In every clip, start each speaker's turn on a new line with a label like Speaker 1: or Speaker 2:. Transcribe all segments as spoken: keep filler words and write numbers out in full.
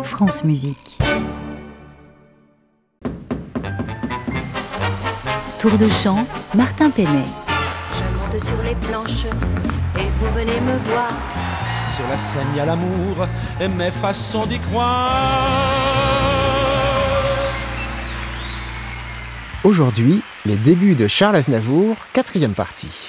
Speaker 1: France Musique. Tour de chant, Martin Penet.
Speaker 2: Je monte sur les planches et vous venez me voir.
Speaker 3: Sur la scène, il y a l'amour et mes façons d'y croire.
Speaker 4: Aujourd'hui, les débuts de Charles Aznavour, quatrième partie.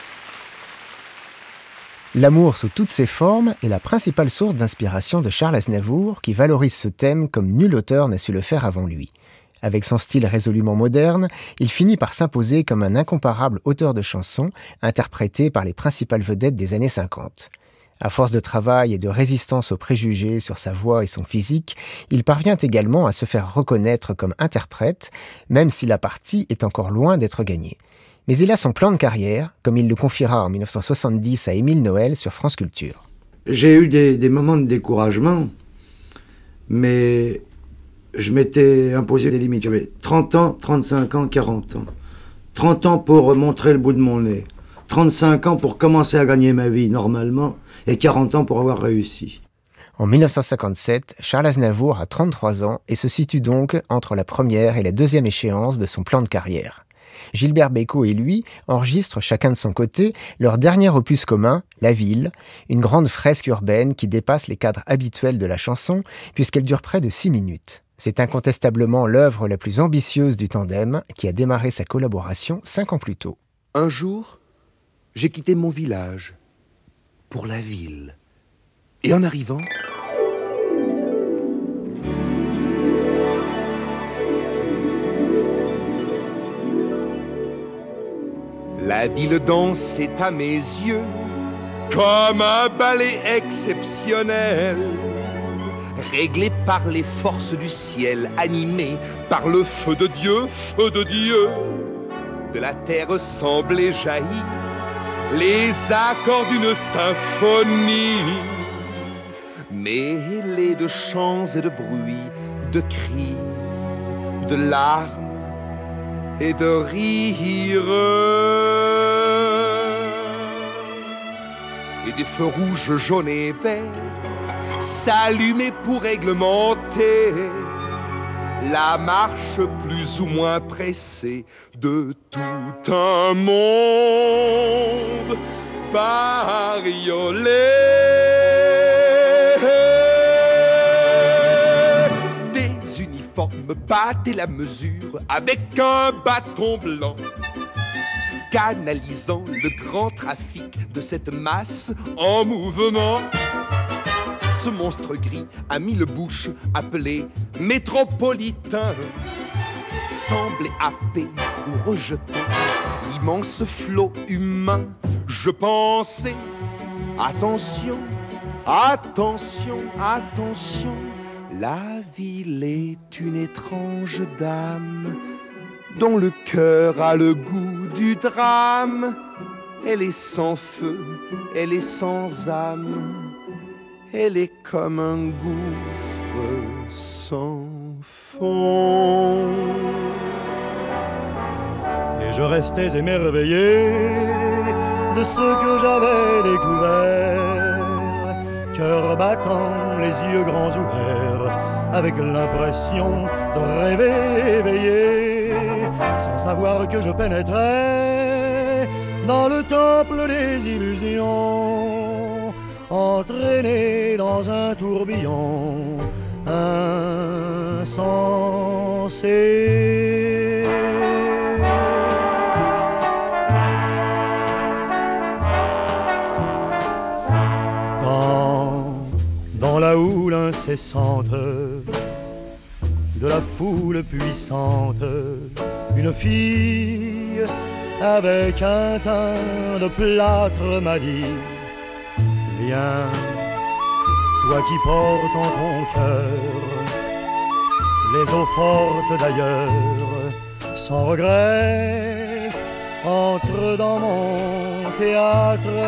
Speaker 4: L'amour sous toutes ses formes est la principale source d'inspiration de Charles Aznavour, qui valorise ce thème comme nul auteur n'a su le faire avant lui. Avec son style résolument moderne, il finit par s'imposer comme un incomparable auteur de chansons, interprété par les principales vedettes des années cinquante. À force de travail et de résistance aux préjugés sur sa voix et son physique, il parvient également à se faire reconnaître comme interprète, même si la partie est encore loin d'être gagnée. Mais il a son plan de carrière, comme il le confiera en dix-neuf cent soixante-dix à Émile Noël sur France Culture.
Speaker 5: J'ai eu des, des moments de découragement, mais je m'étais imposé des limites. J'avais trente ans, trente-cinq ans, quarante ans. trente ans pour montrer le bout de mon nez. trente-cinq ans pour commencer à gagner ma vie normalement, et quarante ans pour avoir réussi.
Speaker 4: En dix-neuf cent cinquante-sept, Charles Aznavour a trente-trois ans et se situe donc entre la première et la deuxième échéance de son plan de carrière. Gilbert Bécaud et lui enregistrent chacun de son côté leur dernier opus commun, La Ville, une grande fresque urbaine qui dépasse les cadres habituels de la chanson puisqu'elle dure près de six minutes. C'est incontestablement l'œuvre la plus ambitieuse du tandem qui a démarré sa collaboration cinq ans plus tôt.
Speaker 6: Un jour, j'ai quitté mon village pour la ville. Et en arrivant, la ville dansait à mes yeux comme un ballet exceptionnel, réglé par les forces du ciel, animé par le feu de Dieu, feu de Dieu. De la terre semblaient jaillir les accords d'une symphonie, mêlés de chants et de bruits, de cris, de larmes et de rires, et des feux rouges, jaunes et verts s'allumaient pour réglementer la marche plus ou moins pressée de tout un monde bariolé. Des uniformes battaient la mesure avec un bâton blanc, canalisant le grand trafic de cette masse en mouvement. Ce monstre gris à mille bouches appelé métropolitain semblait happer ou rejeter l'immense flot humain. Je pensais, attention, attention, attention, la ville est une étrange dame dont le cœur a le goût du drame. Elle est sans feu, elle est sans âme, elle est comme un gouffre sans fond.
Speaker 7: Et je restais émerveillé de ce que j'avais découvert, cœur battant, les yeux grands ouverts, avec l'impression de rêver éveillé, sans savoir que je pénétrais dans le temple des illusions, entraîné dans un tourbillon insensé. Quand, dans la houle incessante de la foule puissante, une fille avec un teint de plâtre m'a dit: viens, toi qui portes en ton cœur les eaux fortes d'ailleurs, sans regret, entre dans mon théâtre.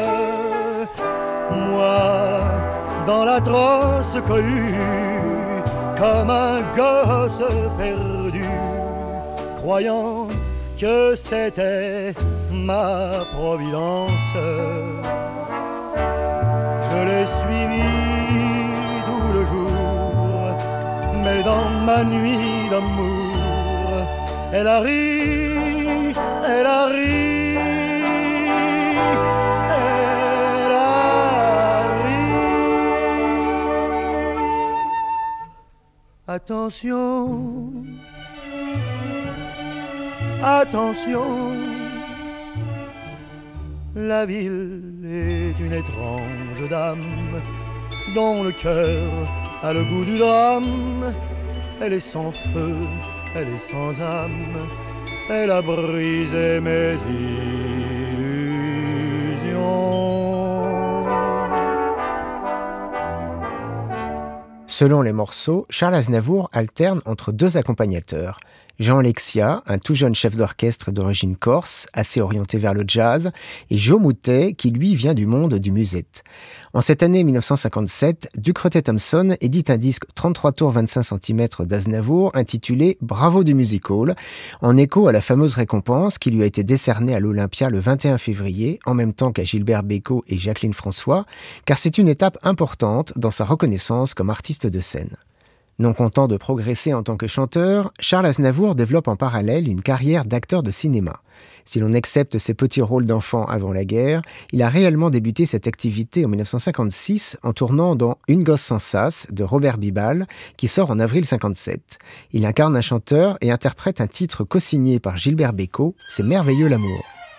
Speaker 7: Moi, dans l'atroce cohue, comme un gosse perdu, croyant que c'était ma providence, je l'ai suivi tout le jour dans ma nuit d'amour, elle a ri, elle a ri, elle a ri. Attention, attention, la ville est une étrange dame dont le cœur a le goût du drame. Elle est sans feu, elle est sans âme, elle a brisé mes illusions.
Speaker 4: Selon les morceaux, Charles Aznavour alterne entre deux accompagnateurs. Jean Lexia, un tout jeune chef d'orchestre d'origine corse, assez orienté vers le jazz, et Joe Moutet, qui lui vient du monde du musette. En cette année mille neuf cent cinquante-sept, Ducretet-Thompson édite un disque trente-trois tours vingt-cinq centimètres d'Aznavour intitulé « Bravo du Music Hall », en écho à la fameuse récompense qui lui a été décernée à l'Olympia le vingt et un février, en même temps qu'à Gilbert Bécaud et Jacqueline François, car c'est une étape importante dans sa reconnaissance comme artiste de scène. Non content de progresser en tant que chanteur, Charles Aznavour développe en parallèle une carrière d'acteur de cinéma. Si l'on accepte ses petits rôles d'enfant avant la guerre, il a réellement débuté cette activité en mille neuf cent cinquante-six en tournant dans Une gosse sans sas de Robert Bibal, qui sort en avril cinquante-sept. Il incarne un chanteur et interprète un titre co-signé par Gilbert Bécaud, C'est merveilleux l'amour.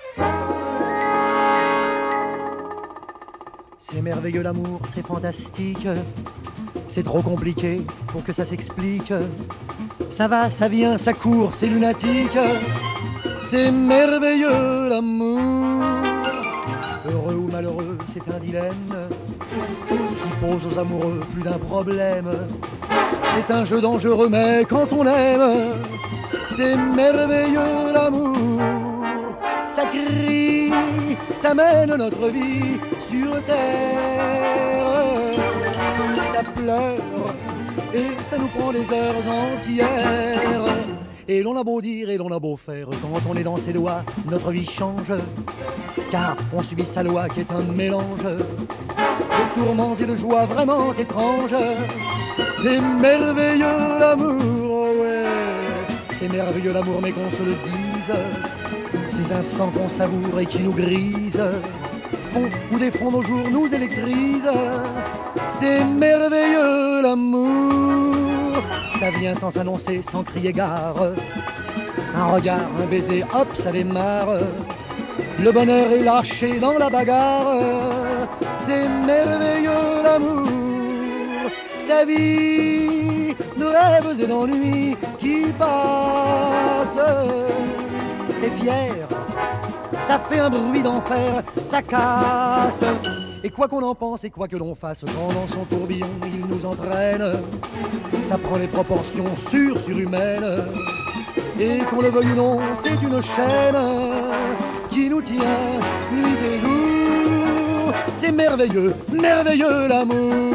Speaker 7: C'est merveilleux l'amour, c'est fantastique. C'est trop compliqué pour que ça s'explique. Ça va, ça vient, ça court, c'est lunatique. C'est merveilleux l'amour. Heureux ou malheureux, c'est un dilemme qui pose aux amoureux plus d'un problème. C'est un jeu dangereux, mais quand on aime, c'est merveilleux l'amour. Ça crie, ça mène notre vie sur terre. Ça pleure et ça nous prend des heures entières. Et l'on a beau dire et l'on a beau faire, quand on est dans ses doigts, notre vie change. Car on subit sa loi qui est un mélange de tourments et de joies vraiment étranges. C'est merveilleux l'amour, ouais. C'est merveilleux l'amour, mais qu'on se le dise. Ces instants qu'on savoure et qui nous grisent, font ou défont nos jours, nous électrisent. C'est merveilleux l'amour. Ça vient sans s'annoncer, sans crier gare. Un regard, un baiser, hop, ça démarre. Le bonheur est lâché dans la bagarre. C'est merveilleux l'amour. Sa vie de rêves et d'ennuis qui passent. C'est fier, ça fait un bruit d'enfer, ça casse. Et quoi qu'on en pense et quoi que l'on fasse, quand dans son tourbillon il nous entraîne, ça prend des proportions sur surhumaines. Et qu'on le veuille ou non, c'est une chaîne qui nous tient nuit et jour. C'est merveilleux, merveilleux l'amour.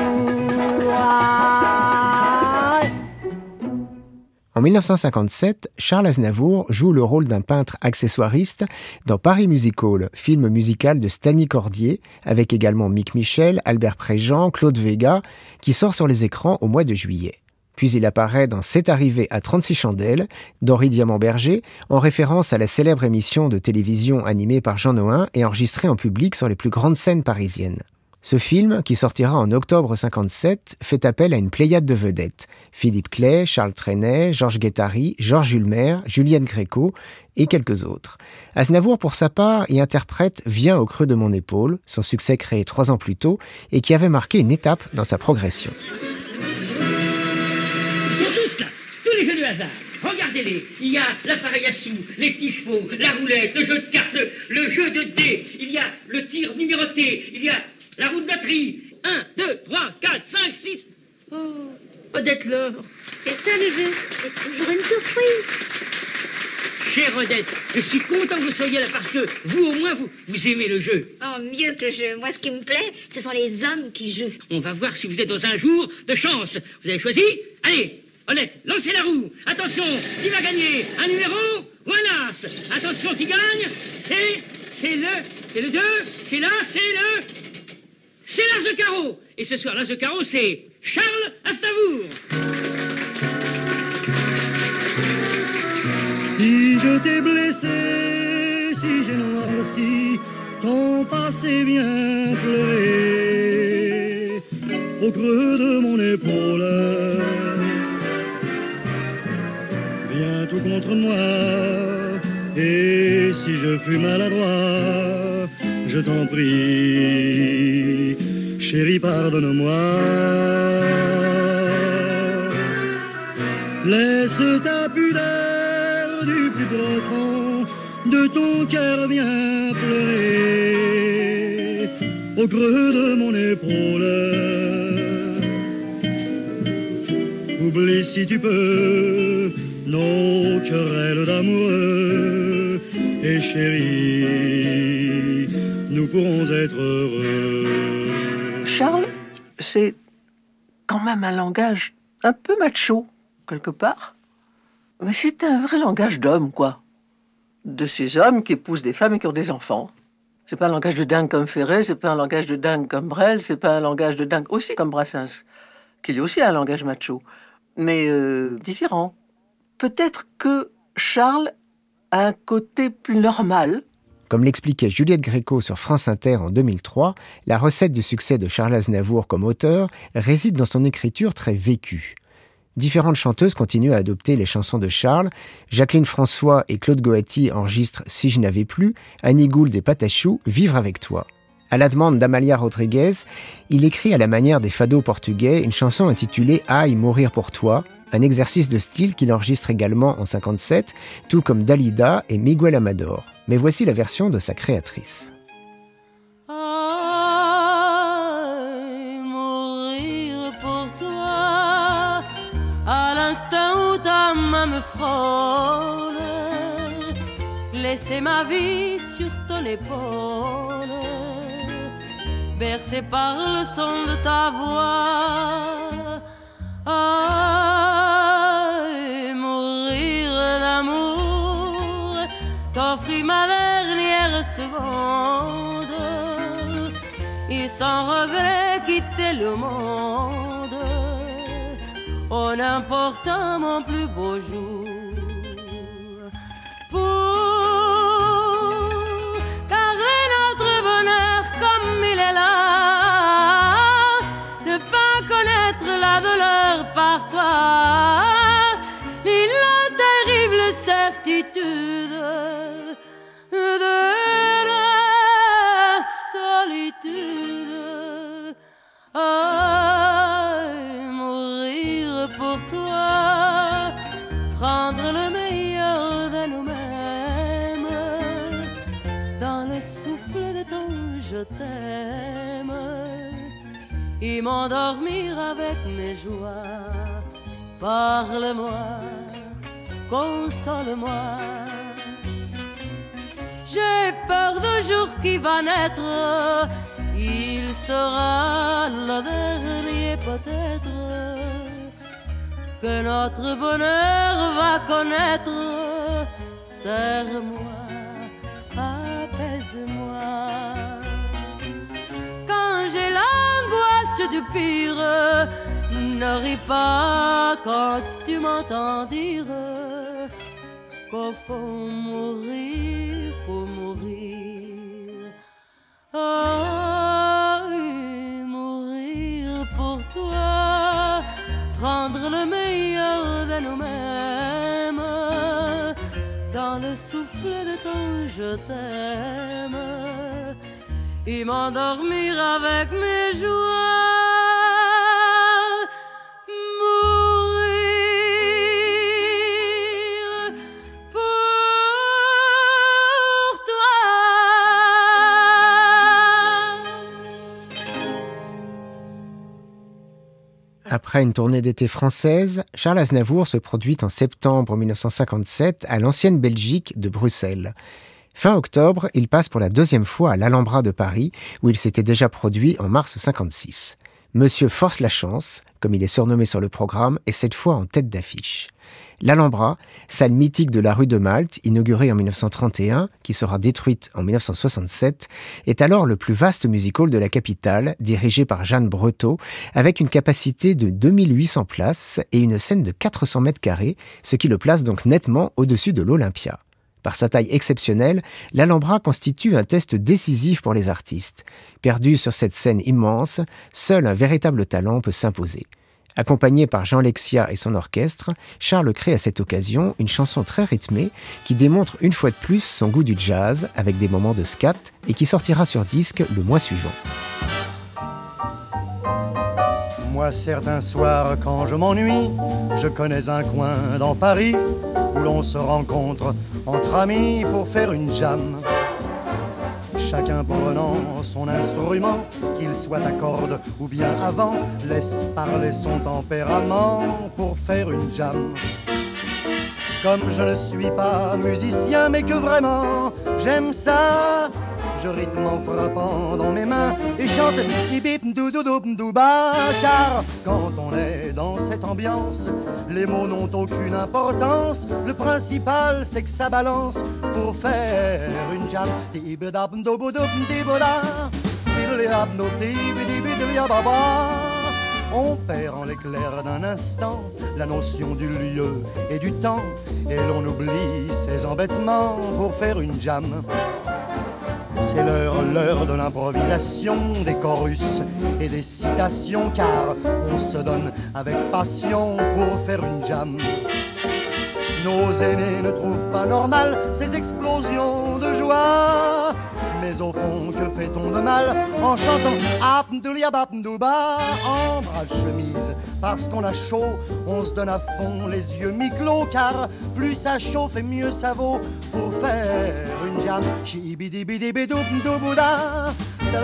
Speaker 7: Ah,
Speaker 4: en mille neuf cent cinquante-sept, Charles Aznavour joue le rôle d'un peintre accessoiriste dans Paris Music Hall, film musical de Stanley Cordier, avec également Mick Michel, Albert Préjean, Claude Vega, qui sort sur les écrans au mois de juillet. Puis il apparaît dans C'est arrivé à trente-six chandelles, d'Henri Diamant-Berger, en référence à la célèbre émission de télévision animée par Jean Nohain et enregistrée en public sur les plus grandes scènes parisiennes. Ce film, qui sortira en octobre cinquante-sept, fait appel à une pléiade de vedettes. Philippe Clay, Charles Trenet, Georges Guettari, Georges Ulmer, Juliette Gréco et quelques autres. Aznavour, pour sa part, y interprète « Viens au creux de mon épaule », son succès créé trois ans plus tôt et qui avait marqué une étape dans sa progression.
Speaker 8: Ils sont tous là, tous les jeux de hasard. Regardez-les, il y a l'appareil à sous, les petits chevaux, la roulette, le jeu de cartes, le jeu de dés, il y a le tir numéroté, il y a la roue de batterie. un, deux, trois, quatre, cinq, six. Oh, Odette Laure.
Speaker 9: C'est ça le jeu, c'est toujours une surprise.
Speaker 8: Chère Odette, je suis content que vous soyez là parce que vous, au moins, vous, vous aimez le jeu.
Speaker 9: Oh, mieux que le jeu. Moi, ce qui me plaît, ce sont les hommes qui jouent.
Speaker 8: On va voir si vous êtes dans un jour de chance. Vous avez choisi? Allez, Odette, lancez la roue. Attention, qui va gagner? Un numéro ou un as? Attention, qui gagne? C'est, c'est le, c'est le deux, c'est là, c'est le... C'est l'as de carreau. Et ce soir, l'as de carreau, c'est Charles Aznavour.
Speaker 7: je t'ai blessé, si j'ai noirci ton passé vient pleurer au creux de mon épaule. Viens tout contre moi, et si je fus maladroit, je t'en prie, chérie, pardonne-moi. Laisse ta pudeur du plus profond de ton cœur bien pleurer au creux de mon épaule. Oublie si tu peux nos querelles d'amoureux, et chérie, nous pourrons être heureux.
Speaker 10: Charles, c'est quand même un langage un peu macho, quelque part. Mais c'est un vrai langage d'homme, quoi. De ces hommes qui épousent des femmes et qui ont des enfants. C'est pas un langage de dingue comme Ferré, c'est pas un langage de dingue comme Brel, c'est pas un langage de dingue aussi comme Brassens, qui est aussi un langage macho, mais euh, différent. Peut-être que Charles a un côté plus normal.
Speaker 4: Comme l'expliquait Juliette Gréco sur France Inter en deux mille trois, la recette du succès de Charles Aznavour comme auteur réside dans son écriture très vécue. Différentes chanteuses continuent à adopter les chansons de Charles. Jacqueline François et Claude Goatti enregistrent « Si je n'avais plus », Annie Gould et Patachou « Vivre avec toi ». À la demande d'Amalia Rodriguez, il écrit à la manière des fados portugais une chanson intitulée « Aïe, mourir pour toi », un exercice de style qu'il enregistre également en cinquante-sept, tout comme Dalida et Miguel Amador. Mais voici la version de sa créatrice.
Speaker 11: Me frôle, laisser ma vie sur ton épaule, bercé par le son de ta voix. Ah, mourir d'amour, t'offrir ma dernière seconde, et sans regret quitter le monde, en emportant mon plus beau jour. Pour garder notre bonheur comme il est là, ne pas connaître la douleur par toi, ni la terrible certitude de la solitude. Ah, mourir pour toi, prendre le meilleur de nous-mêmes, dans le souffle de ton je t'aime, et m'endormir avec mes joies. Parle-moi, console-moi, j'ai peur du jour qui va naître, il sera le dernier peut-être que notre bonheur va connaître. Serre-moi, apaise-moi, quand j'ai l'angoisse du pire, ne ris pas quand tu m'entends dire qu'au fond mourir, faut mourir. Ah, mourir pour toi, prendre le meilleur de nous-mêmes, dans le souffle de ton je t'aime, et m'endormir avec mes joies.
Speaker 4: Après une tournée d'été française, Charles Aznavour se produit en septembre mille neuf cent cinquante-sept à l'ancienne Belgique de Bruxelles. Fin octobre, il passe pour la deuxième fois à l'Alhambra de Paris, où il s'était déjà produit en mars cinquante-six. Monsieur Force la Chance, comme il est surnommé sur le programme, est cette fois en tête d'affiche. L'Alhambra, salle mythique de la rue de Malte, inaugurée en mille neuf cent trente et un, qui sera détruite en mille neuf cent soixante-sept, est alors le plus vaste music hall de la capitale, dirigé par Jeanne Breteau, avec une capacité de deux mille huit cents places et une scène de quatre cents mètres carrés, ce qui le place donc nettement au-dessus de l'Olympia. Par sa taille exceptionnelle, l'Alhambra constitue un test décisif pour les artistes. Perdu sur cette scène immense, seul un véritable talent peut s'imposer. Accompagné par Jean Lexia et son orchestre, Charles crée à cette occasion une chanson très rythmée qui démontre une fois de plus son goût du jazz avec des moments de scat et qui sortira sur disque le mois suivant.
Speaker 7: Moi, certains soirs, quand je m'ennuie, je connais un coin dans Paris où l'on se rencontre entre amis pour faire une jam. Chacun prenant son instrument, qu'il soit à cordes ou bien à vent, laisse parler son tempérament pour faire une jam. Comme je ne suis pas musicien, mais que vraiment j'aime ça, je rythme en frappant dans mes mains et chante car quand on est dans cette ambiance, les mots n'ont aucune importance. Le principal c'est que ça balance pour faire une jam. On perd en l'éclair d'un instant la notion du lieu et du temps, et l'on oublie ses embêtements pour faire une jam. C'est l'heure, l'heure de l'improvisation, des chorus et des citations, car on se donne avec passion pour faire une jam. Nos aînés ne trouvent pas normal ces explosions de joie, mais au fond, que fait-on de mal en chantant Apndouliabapndouba en bras de chemise? Parce qu'on a chaud, on se donne à fond les yeux mi-clos, car plus ça chauffe et mieux ça vaut pour faire une jam. Chibidibidibidoubdoubuda,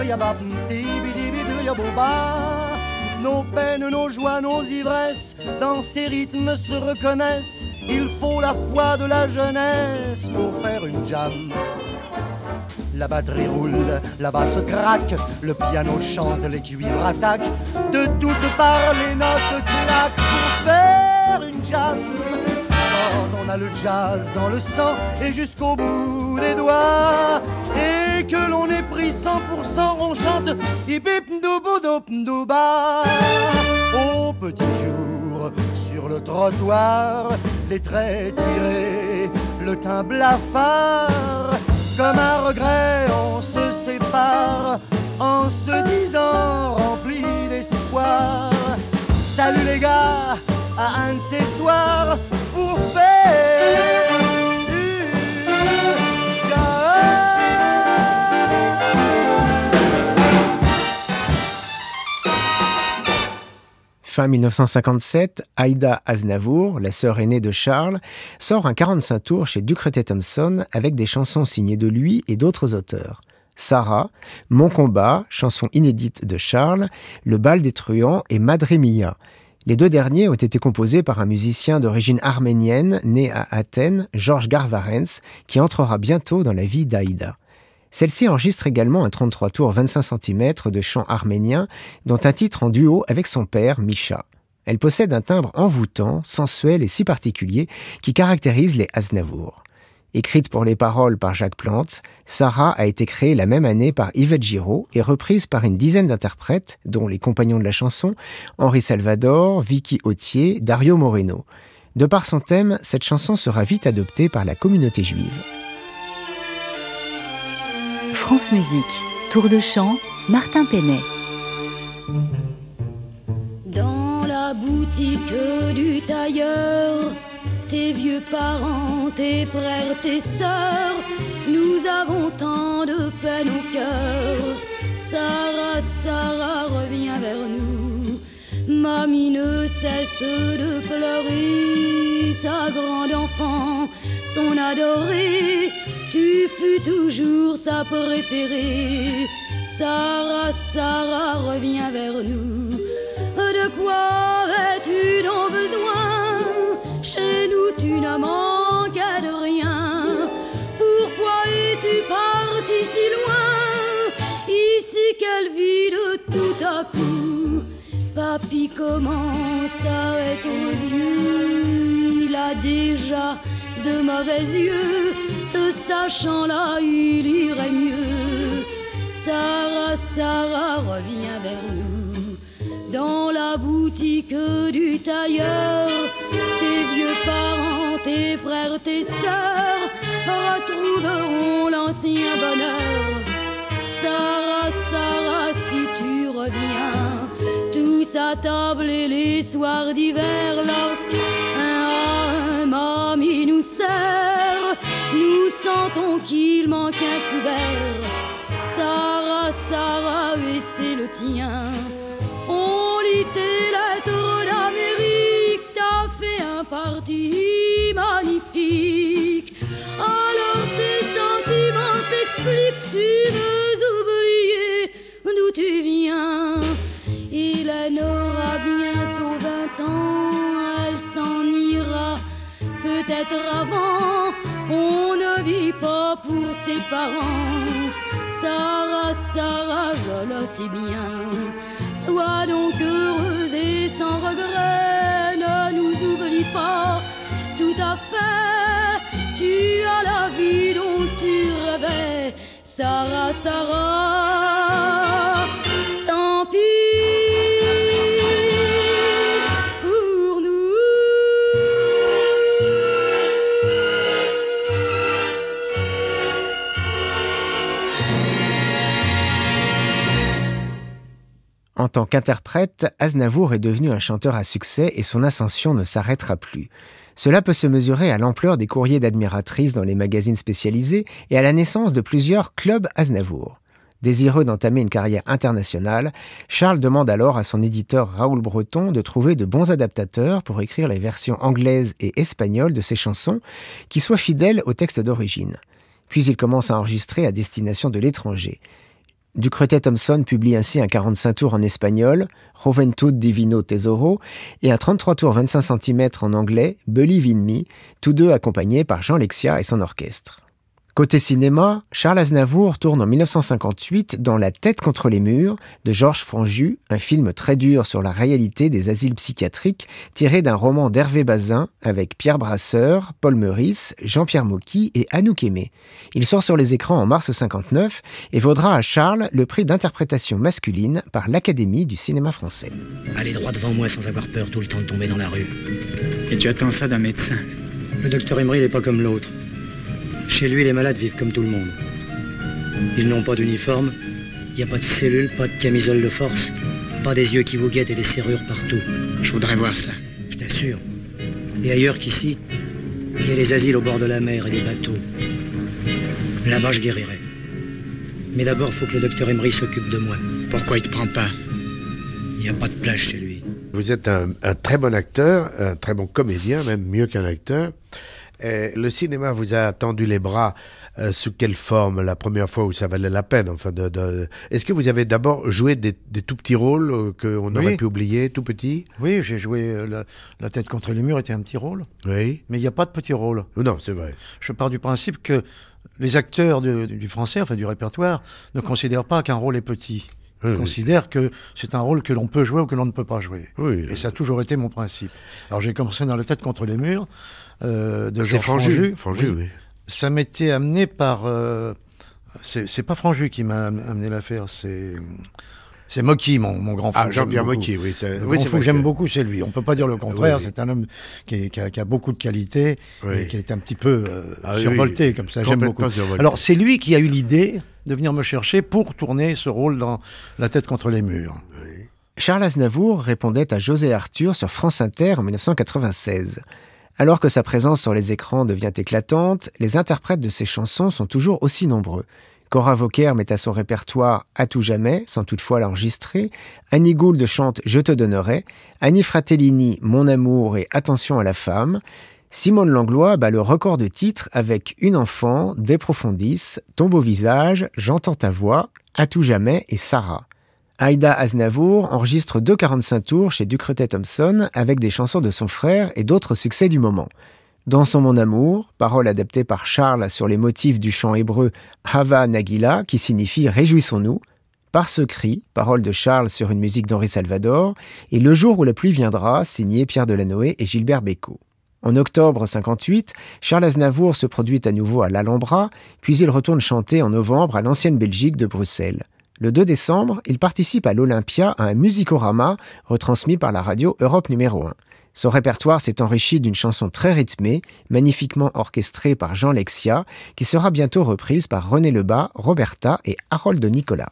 Speaker 7: daliabapndibidibidiliabouba. Nos peines, nos joies, nos ivresses, dans ces rythmes se reconnaissent. Il faut la foi de la jeunesse pour faire une jam. La batterie roule, la basse craque, le piano chante, les cuivres attaquent. De toutes parts les notes claquent pour faire une jam. Quand on a le jazz dans le sang et jusqu'au bout des doigts, et que l'on est pris cent pour cent, on chante Ibipndouboudopndouba. Au petit jour, sur le trottoir, les traits tirés, le teint blafard. Comme un regret, on se sépare en se disant rempli d'espoir. Salut les gars, à un de ces soirs pour faire une jam.
Speaker 4: Fin mille neuf cent cinquante-sept, Aïda Aznavour, la sœur aînée de Charles, sort un quarante-cinq tours chez Ducretet Thompson avec des chansons signées de lui et d'autres auteurs. Sarah, Mon combat, chanson inédite de Charles, Le bal des truands et Madre Mia. Les deux derniers ont été composés par un musicien d'origine arménienne né à Athènes, Georges Garvarens, qui entrera bientôt dans la vie d'Aïda. Celle-ci enregistre également un trente-trois tours vingt-cinq centimètres de chant arménien, dont un titre en duo avec son père, Misha. Elle possède un timbre envoûtant, sensuel et si particulier qui caractérise les Aznavour. Écrite pour les paroles par Jacques Plante, Sarah a été créée la même année par Yvette Giraud et reprise par une dizaine d'interprètes, dont les compagnons de la chanson, Henri Salvador, Vicky Autier, Dario Moreno. De par son thème, cette chanson sera vite adoptée par la communauté juive.
Speaker 1: France Musique, tour de chant, Martin Penet.
Speaker 11: Dans la boutique du tailleur, tes vieux parents, tes frères, tes sœurs, nous avons tant de peine au cœur. Sarah, Sarah, reviens vers nous. Mamie ne cesse de pleurer, sa grande enfant, son adorée. Tu fus toujours sa préférée. Sarah, Sarah, reviens vers nous. De quoi avais-tu donc besoin? Chez nous tu ne manquais de rien. Pourquoi es-tu parti si loin? Ici quelle vie de tout à coup. Papy commence à être vieux. Il a déjà de mauvais yeux. Te sachant là, il irait mieux. Sarah, Sarah, reviens vers nous. Dans la boutique du tailleur, tes vieux parents, tes frères, tes sœurs retrouveront l'ancien bonheur. Sarah, Sarah, si tu reviens, tous à table et les soirs d'hiver, lorsqu'un à un mamie nous sert, nous sentons qu'il manque un couvert. Sarah, Sarah, et c'est le tien. On lit tes lettres d'Amérique, t'as fait un parti magnifique. Alors tes sentiments s'expliquent, tu veux oublier d'où tu viens. Hélène aura bientôt vingt ans, elle s'en ira peut-être avant. On ne vit pas pour ses parents. Sarah, Sarah, je le sais bien. Sois donc heureuse et sans regret, ne nous oublie pas tout à fait. Tu as la vie dont tu rêvais, Sarah, Sarah. Tant pis pour nous.
Speaker 4: En tant qu'interprète, Aznavour est devenu un chanteur à succès et son ascension ne s'arrêtera plus. Cela peut se mesurer à l'ampleur des courriers d'admiratrices dans les magazines spécialisés et à la naissance de plusieurs clubs Aznavour. Désireux d'entamer une carrière internationale, Charles demande alors à son éditeur Raoul Breton de trouver de bons adaptateurs pour écrire les versions anglaises et espagnoles de ses chansons qui soient fidèles au texte d'origine. Puis il commence à enregistrer à destination de l'étranger. Ducretet-Thompson publie ainsi un quarante-cinq tours en espagnol, Juventud Divino Tesoro, et un trente-trois tours vingt-cinq centimètres en anglais, Believe in Me, tous deux accompagnés par Jean Lexia et son orchestre. Côté cinéma, Charles Aznavour tourne en dix-neuf cent cinquante-huit dans La tête contre les murs de Georges Franju, un film très dur sur la réalité des asiles psychiatriques tiré d'un roman d'Hervé Bazin avec Pierre Brasseur, Paul Meurice, Jean-Pierre Mocky et Anouk Aimé. Il sort sur les écrans en mars cinquante-neuf et vaudra à Charles le prix d'interprétation masculine par l'Académie du cinéma français.
Speaker 12: Allez droit devant moi sans avoir peur tout le temps de tomber dans la rue.
Speaker 13: Et tu attends ça d'un médecin?
Speaker 12: Le docteur Emery n'est pas comme l'autre. Chez lui, les malades vivent comme tout le monde. Ils n'ont pas d'uniforme, il n'y a pas de cellule, pas de camisole de force, pas des yeux qui vous guettent et des serrures partout.
Speaker 13: Je voudrais voir ça.
Speaker 12: Je t'assure. Et ailleurs qu'ici, il y a les asiles au bord de la mer et des bateaux. Là-bas, je guérirai. Mais d'abord, il faut que le docteur Emery s'occupe de moi.
Speaker 13: Pourquoi il te prend pas?
Speaker 12: Il n'y a pas de plage chez lui.
Speaker 14: Vous êtes un, un très bon acteur, un très bon comédien, même mieux qu'un acteur. Et le cinéma vous a tendu les bras euh, sous quelle forme la première fois où ça valait la peine enfin de, de... Est-ce que vous avez d'abord joué des, des tout petits rôles euh, qu'on oui. aurait pu oublier, tout petits?
Speaker 5: Oui, j'ai joué euh, la, la tête contre les murs était un petit rôle.
Speaker 14: Oui.
Speaker 5: Mais il n'y a pas de petit rôle.
Speaker 14: Non, c'est vrai.
Speaker 5: Je pars du principe que les acteurs de, du français, enfin du répertoire, ne considèrent pas qu'un rôle est petit. Ils oui, considèrent oui. que c'est un rôle que l'on peut jouer ou que l'on ne peut pas jouer.
Speaker 14: Oui,
Speaker 5: et ça a toujours été mon principe. Alors j'ai commencé dans La tête contre les murs. Euh, de
Speaker 14: c'est Franju, Franju, oui.
Speaker 5: oui. Ça m'était amené par... Euh, c'est, c'est pas Franju qui m'a amené l'affaire, c'est... C'est Mocky, mon, mon grand fou.
Speaker 14: Ah, Jean-Pierre Mocky, oui. C'est,
Speaker 5: le
Speaker 14: oui,
Speaker 5: grand
Speaker 14: c'est
Speaker 5: fou que j'aime
Speaker 14: que...
Speaker 5: beaucoup, c'est lui. On ne peut pas dire le contraire.
Speaker 14: Oui, oui.
Speaker 5: C'est un homme qui, est, qui, a, qui a beaucoup de qualités
Speaker 14: oui.
Speaker 5: et qui est un petit peu euh,
Speaker 14: ah,
Speaker 5: survolté,
Speaker 14: oui,
Speaker 5: comme ça. J'aime beaucoup.
Speaker 14: Survolté.
Speaker 5: Alors, c'est lui qui a eu l'idée de venir me chercher pour tourner ce rôle dans La tête contre les murs.
Speaker 14: Oui.
Speaker 4: Charles Aznavour répondait à José Arthur sur France Inter en dix-neuf cent quatre-vingt-seize. Alors que sa présence sur les écrans devient éclatante, les interprètes de ses chansons sont toujours aussi nombreux. Cora Vauquer met à son répertoire « À tout jamais », sans toutefois l'enregistrer. Annie Gould chante « Je te donnerai ». Annie Fratellini « Mon amour » et « Attention à la femme ». Simone Langlois bat le record de titres avec « Une enfant »,« De profundis »,« Ton beau visage »,« J'entends ta voix »,« À tout jamais » et « Sarah ». Aïda Aznavour enregistre deux quarante-cinq tours chez Ducretet-Thompson avec des chansons de son frère et d'autres succès du moment. Dansons mon amour, parole adaptée par Charles sur les motifs du chant hébreu Hava Nagila, qui signifie « Réjouissons-nous », Par ce cri, parole de Charles sur une musique d'Henri Salvador, et Le jour où la pluie viendra, signé Pierre Delanoë et Gilbert Bécaud. En octobre cinquante-huit, Charles Aznavour se produit à nouveau à l'Alhambra, puis il retourne chanter en novembre à l'ancienne Belgique de Bruxelles. Le deux décembre, il participe à l'Olympia à un musicorama retransmis par la radio Europe numéro un. Son répertoire s'est enrichi d'une chanson très rythmée, magnifiquement orchestrée par Jean Lexia, qui sera bientôt reprise par René Lebas, Roberta et Harold Nicolas.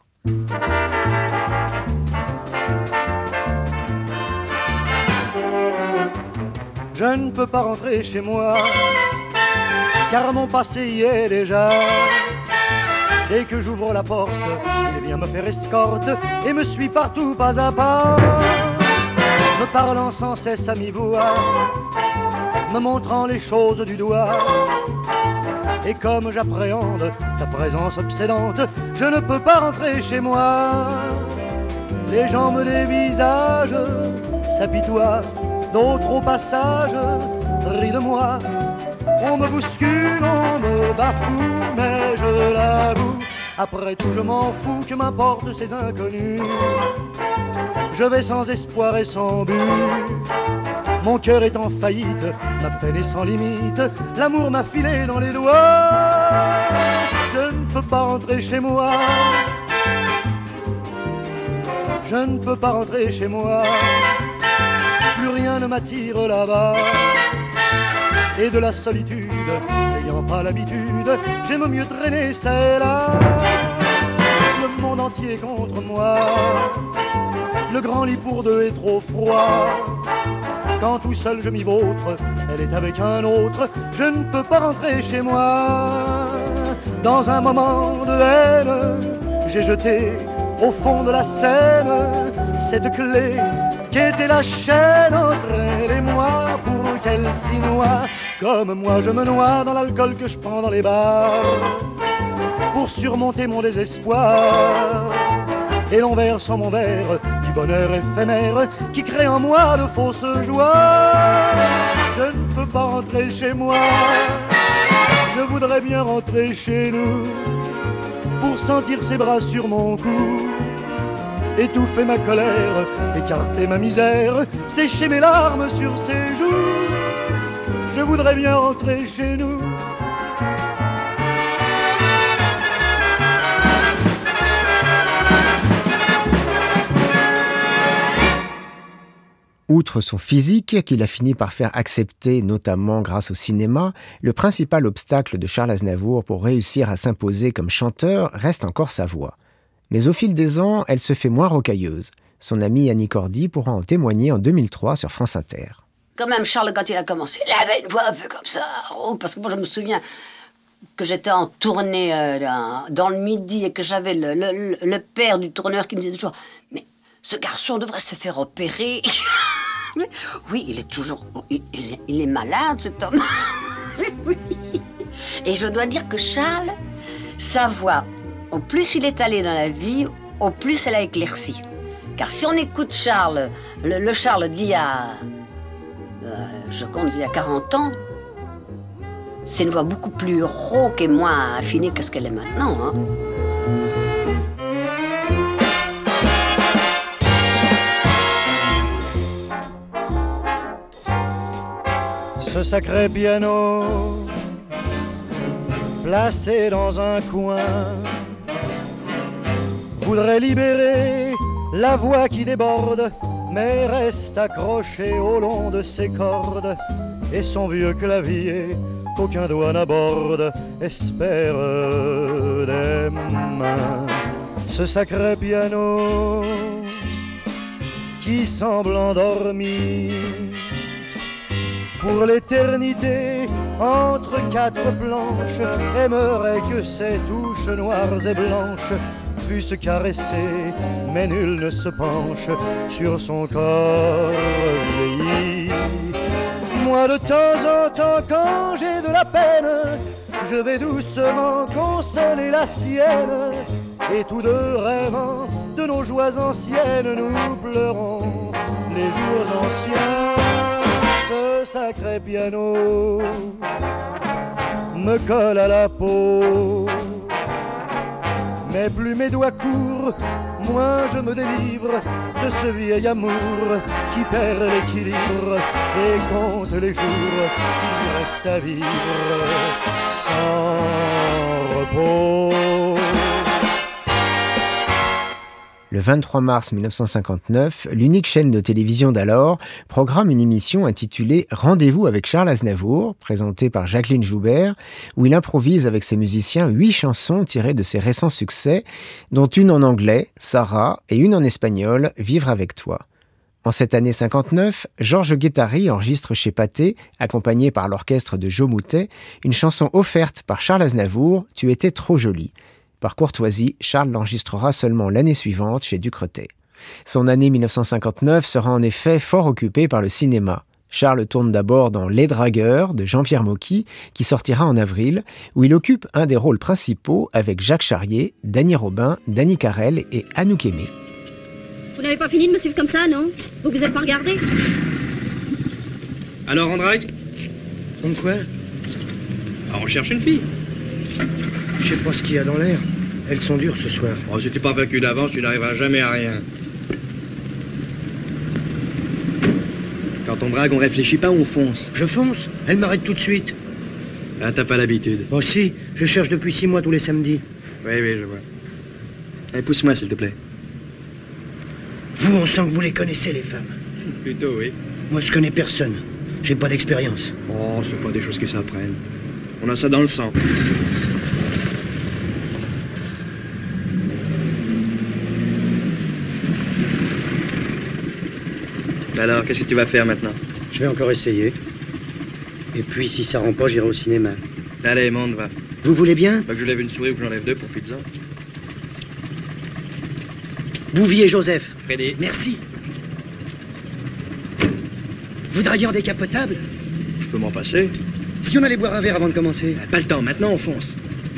Speaker 7: Je ne peux pas rentrer chez moi, car mon passé y est déjà. Dès que j'ouvre la porte, il vient me faire escorte et me suit partout pas à pas, me parlant sans cesse à mi-voix, me montrant les choses du doigt. Et comme j'appréhende sa présence obsédante, je ne peux pas rentrer chez moi. Les gens me dévisagent, s'apitoient, d'autres au passage rient de moi. On me bouscule, on me bafoue, mais je l'avoue, après tout je m'en fous, que m'importent ces inconnus. Je vais sans espoir et sans but, mon cœur est en faillite, ma peine est sans limite, l'amour m'a filé dans les doigts. Je ne peux pas rentrer chez moi, je ne peux pas rentrer chez moi, plus rien ne m'attire là-bas. Et de la solitude, n'ayant pas l'habitude, j'aime mieux traîner celle-là. Le monde entier contre moi, le grand lit pour deux est trop froid. Quand tout seul je m'y vautre, elle est avec un autre, je ne peux pas rentrer chez moi. Dans un moment de haine, j'ai jeté au fond de la Seine cette clé qui était la chaîne entre elle et moi, pour qu'elle s'y noie. Comme moi je me noie dans l'alcool que je prends dans les bars, pour surmonter mon désespoir. Et l'on verse en mon verre du bonheur éphémère qui crée en moi de fausses joies. Je ne peux pas rentrer chez moi, je voudrais bien rentrer chez nous, pour sentir ses bras sur mon cou, étouffer ma colère, écarter ma misère, sécher mes larmes sur ses joues. Je voudrais bien rentrer chez nous.
Speaker 4: Outre son physique, qu'il a fini par faire accepter, notamment grâce au cinéma, le principal obstacle de Charles Aznavour pour réussir à s'imposer comme chanteur reste encore sa voix. Mais au fil des ans, elle se fait moins rocailleuse. Son ami Annie Cordy pourra en témoigner en deux mille trois sur France Inter.
Speaker 15: Quand même, Charles, quand il a commencé, il avait une voix un peu comme ça. Oh, parce que moi, je me souviens que j'étais en tournée euh, dans le Midi et que j'avais le, le, le père du tourneur qui me disait toujours « Mais ce garçon devrait se faire opérer. » Oui, il est toujours... Il, il, il est malade, cet homme. Oui. Et je dois dire que Charles, sa voix, au plus il est allé dans la vie, au plus elle a éclairci. Car si on écoute Charles, le, le Charles d'il y a... Euh, je compte il y a quarante ans, c'est une voix beaucoup plus rauque et moins affinée que ce qu'elle est maintenant. Hein.
Speaker 7: Ce sacré piano, placé dans un coin, voudrait libérer la voix qui déborde, mais reste accroché au long de ses cordes, et son vieux clavier qu'aucun doigt n'aborde espère des mains. Ce sacré piano qui semble endormi pour l'éternité entre quatre planches, aimerait que ses touches noires et blanches fussent caressées, mais nul ne se penche sur son corps vieilli. Moi de temps en temps, quand j'ai de la peine, je vais doucement consoler la sienne, et tous deux rêvant de nos joies anciennes, nous pleurons les jours anciens. Ce sacré piano me colle à la peau, mais plus mes doigts courent, moins je me délivre de ce vieil amour qui perd l'équilibre et compte les jours qu'il reste à vivre sans repos.
Speaker 4: Le vingt-trois mars mille neuf cent cinquante-neuf, l'unique chaîne de télévision d'alors programme une émission intitulée « Rendez-vous avec Charles Aznavour », présentée par Jacqueline Joubert, où il improvise avec ses musiciens huit chansons tirées de ses récents succès, dont une en anglais, Sarah, et une en espagnol, Vivre avec toi. En cette année cinquante-neuf, Georges Guettari enregistre chez Pathé, accompagné par l'orchestre de Joe Moutet, une chanson offerte par Charles Aznavour, « Tu étais trop jolie ». Par courtoisie, Charles l'enregistrera seulement l'année suivante chez Ducretet. Son année mille neuf cent cinquante-neuf sera en effet fort occupée par le cinéma. Charles tourne d'abord dans Les Dragueurs de Jean-Pierre Mocky, qui sortira en avril, où il occupe un des rôles principaux avec Jacques Charrier, Dany Robin, Dany Carrel et Anouk Aimée.
Speaker 16: Vous n'avez pas fini de me suivre comme ça, non? Vous vous êtes pas regardé?
Speaker 17: Alors, on drague?
Speaker 12: Donc quoi?
Speaker 17: Alors, on cherche une fille.
Speaker 12: Je sais pas ce qu'il y a dans l'air. Elles sont dures ce soir.
Speaker 17: Oh, si t'es pas vaincu d'avance, tu n'arriveras jamais à rien. Quand on drague, on réfléchit pas ou on fonce?
Speaker 12: Je fonce. Elle m'arrête tout de suite.
Speaker 17: Ah, t'as pas l'habitude.
Speaker 12: Oh si, je cherche depuis six mois tous les samedis.
Speaker 17: Oui, oui, je vois. Allez, pousse-moi, s'il te plaît.
Speaker 12: Vous, on sent que vous les connaissez, les femmes.
Speaker 17: Plutôt, oui.
Speaker 12: Moi, je connais personne. J'ai pas d'expérience.
Speaker 17: Oh, c'est pas des choses qui s'apprennent. On a ça dans le sang. Alors, qu'est-ce que tu vas faire maintenant?
Speaker 12: Je vais encore essayer. Et puis, si ça rend pas, j'irai au cinéma.
Speaker 17: Allez, monte, va.
Speaker 12: Vous voulez bien?
Speaker 17: Pas que je lève une souris ou que j'en lève deux pour pizza.
Speaker 12: Bouvier Joseph.
Speaker 17: Freddy.
Speaker 12: Merci. Vous draguez en décapotable?
Speaker 17: Je peux m'en passer.
Speaker 12: Si on allait boire un verre avant de commencer?
Speaker 17: Pas le temps, maintenant on fonce.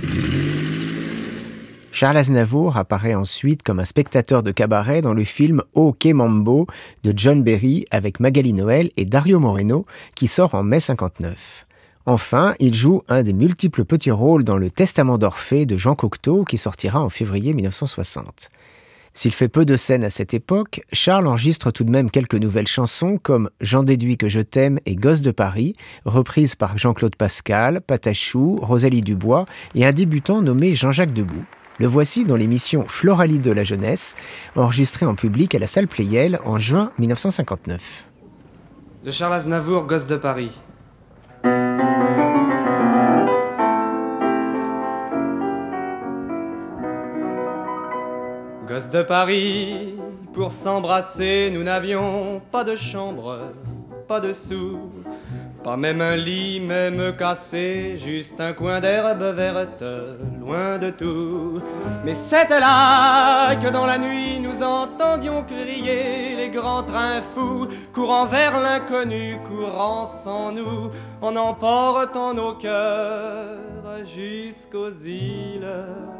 Speaker 4: Charles Aznavour apparaît ensuite comme un spectateur de cabaret dans le film OK Mambo de John Berry avec Magali Noël et Dario Moreno qui sort en mai cinquante-neuf. Enfin, il joue un des multiples petits rôles dans Le Testament d'Orphée de Jean Cocteau qui sortira en février mille neuf cent soixante. S'il fait peu de scènes à cette époque, Charles enregistre tout de même quelques nouvelles chansons comme « J'en déduis que je t'aime » et « Gosse de Paris », reprises par Jean-Claude Pascal, Patachou, Rosalie Dubois et un débutant nommé Jean-Jacques Debout. Le voici dans l'émission Floralie de la jeunesse, enregistrée en public à la salle Pleyel en juin mille neuf cent cinquante-neuf.
Speaker 18: De Charles Aznavour, Gosse de Paris. Gosse de Paris, pour s'embrasser, nous n'avions pas de chambre, pas de sous, pas même un lit, même cassé, juste un coin d'herbe verte, loin de tout. Mais c'était là que dans la nuit nous entendions crier les grands trains fous, courant vers l'inconnu, courant sans nous, en emportant nos cœurs jusqu'aux îles.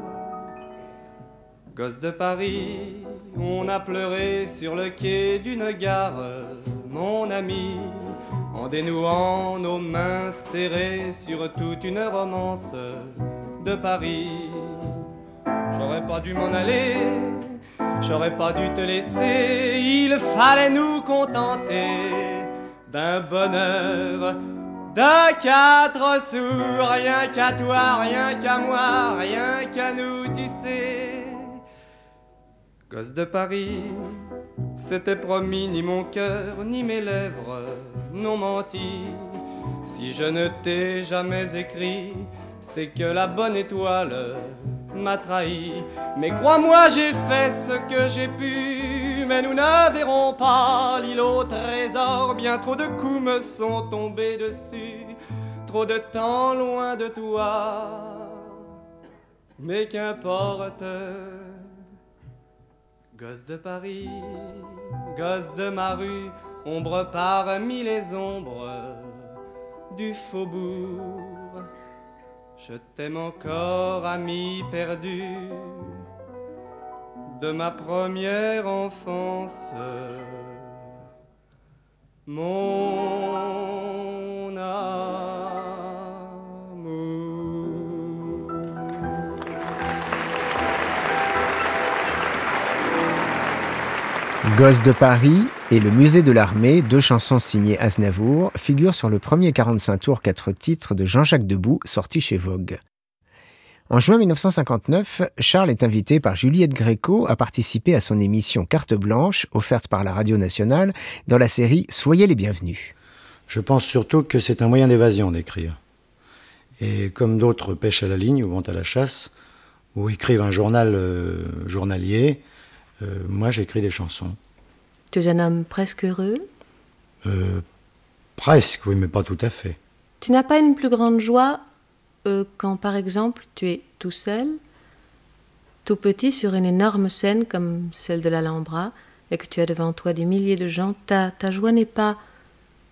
Speaker 18: Gosse de Paris, on a pleuré sur le quai d'une gare, mon ami, en dénouant nos mains serrées sur toute une romance de Paris. J'aurais pas dû m'en aller, j'aurais pas dû te laisser, il fallait nous contenter d'un bonheur de quatre sous, rien qu'à toi, rien qu'à moi, rien qu'à nous, tu sais. Gosse de Paris, c'était promis, ni mon cœur, ni mes lèvres n'ont menti. Si je ne t'ai jamais écrit, c'est que la bonne étoile m'a trahi. Mais crois-moi, j'ai fait ce que j'ai pu, mais nous ne verrons pas l'île au trésor. Bien trop de coups me sont tombés dessus, trop de temps loin de toi. Mais qu'importe. Gosse de Paris, gosse de ma rue, ombre parmi les ombres du faubourg. Je t'aime encore, ami perdu de ma première enfance, mon amour.
Speaker 4: Gosse de Paris et Le Musée de l'Armée, deux chansons signées Aznavour, figurent sur le premier quarante-cinq tours quatre titres de Jean-Jacques Debout, sorti chez Vogue. En juin mille neuf cent cinquante-neuf, Charles est invité par Juliette Gréco à participer à son émission Carte Blanche, offerte par la Radio Nationale, dans la série Soyez les bienvenus.
Speaker 5: Je pense surtout que c'est un moyen d'évasion d'écrire. Et comme d'autres pêchent à la ligne ou vont à la chasse, ou écrivent un journal euh, journalier, euh, moi j'écris des chansons.
Speaker 19: Tu es un homme presque heureux ?
Speaker 5: euh, Presque, oui, mais pas tout à fait.
Speaker 19: Tu n'as pas une plus grande joie euh, quand, par exemple, tu es tout seul, tout petit, sur une énorme scène comme celle de l'Alhambra, et que tu as devant toi des milliers de gens, ta, ta joie n'est pas magnifiée ?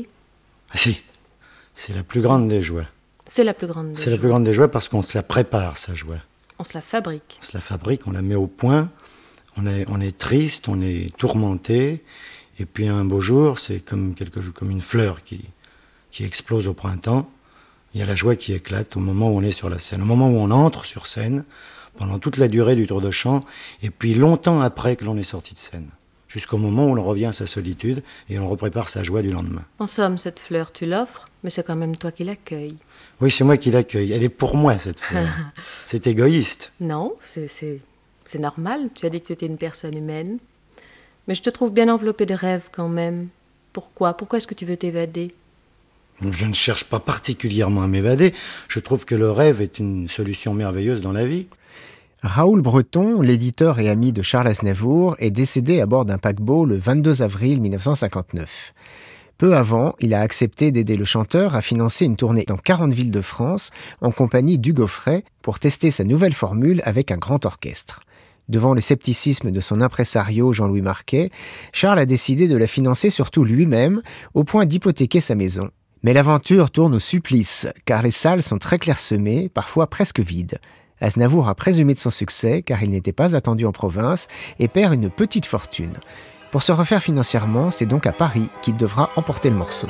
Speaker 5: Ah si, c'est la plus grande des joies.
Speaker 19: C'est la plus grande des
Speaker 5: C'est
Speaker 19: joies.
Speaker 5: la plus grande des joies parce qu'on se la prépare, sa joie.
Speaker 19: On se la fabrique.
Speaker 5: On se la fabrique, on la met au point, on est, on est triste, on est tourmenté, et puis un beau jour, c'est comme, quelque, comme une fleur qui, qui explose au printemps. Il y a la joie qui éclate au moment où on est sur la scène, au moment où on entre sur scène, pendant toute la durée du tour de chant, et puis longtemps après que l'on est sorti de scène, jusqu'au moment où l'on revient à sa solitude et on reprépare sa joie du lendemain.
Speaker 19: En somme, cette fleur, tu l'offres, mais c'est quand même toi qui l'accueilles.
Speaker 5: Oui, c'est moi qui l'accueille. Elle est pour moi, cette fleur. C'est égoïste.
Speaker 19: Non, c'est, c'est, c'est normal. Tu as dit que tu étais une personne humaine. Mais je te trouve bien enveloppée de rêves quand même. Pourquoi ? Pourquoi est-ce que tu veux t'évader ?
Speaker 5: Je ne cherche pas particulièrement à m'évader. Je trouve que le rêve est une solution merveilleuse dans la vie.
Speaker 4: Raoul Breton, l'éditeur et ami de Charles Aznavour, est décédé à bord d'un paquebot le vingt-deux avril mille neuf cent cinquante-neuf. Peu avant, il a accepté d'aider le chanteur à financer une tournée dans quarante villes de France en compagnie d'Hugo Frey pour tester sa nouvelle formule avec un grand orchestre. Devant le scepticisme de son impresario Jean-Louis Marquet, Charles a décidé de la financer surtout lui-même, au point d'hypothéquer sa maison. Mais l'aventure tourne au supplice, car les salles sont très clairsemées, parfois presque vides. Aznavour a présumé de son succès, car il n'était pas attendu en province, et perd une petite fortune. Pour se refaire financièrement, c'est donc à Paris qu'il devra emporter le morceau.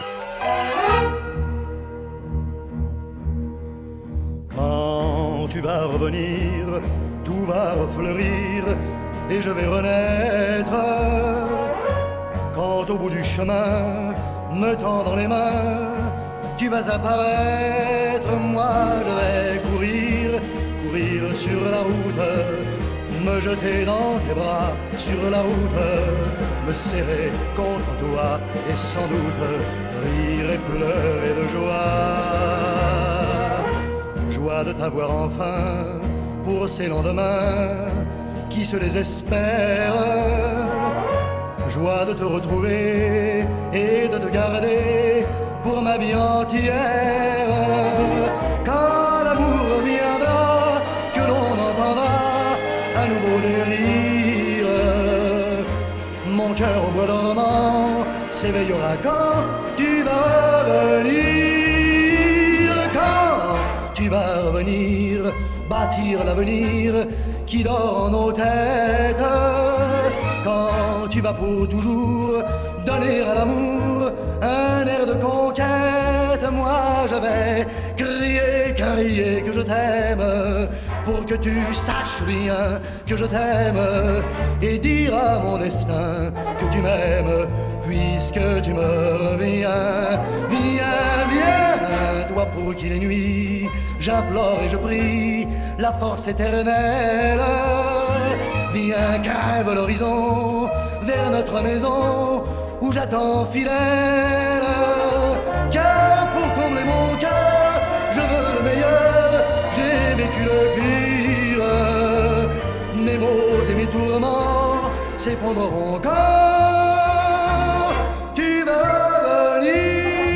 Speaker 7: Quand tu vas revenir, tout va refleurir et je vais renaître. Quand au bout du chemin, me tendant les mains, tu vas apparaître, moi je vais courir, courir sur la route, me jeter dans tes bras sur la route, me serrer contre toi et sans doute rire et pleurer de joie. Joie de t'avoir enfin pour ces lendemains qui se désespèrent. Joie de te retrouver et de te garder pour ma vie entière. Quand l'amour reviendra, que l'on entendra à nouveau des rires, mon cœur au bois dormant s'éveillera quand tu vas revenir. Quand tu vas revenir, bâtir l'avenir qui dort en nos têtes. Quand tu vas pour toujours donner à l'amour un air de conquête, moi je vais crier, crier que je t'aime, pour que tu saches bien que je t'aime, et dire à mon destin que tu m'aimes, puisque tu me reviens. Viens, viens, toi pour qui les nuits j'implore et je prie la force éternelle. Viens, crève l'horizon vers notre maison où j'attends fidèle. Car pour combler mon cœur, je veux le meilleur, j'ai vécu le pire. Mes maux et mes tourments s'effondreront quand tu vas venir.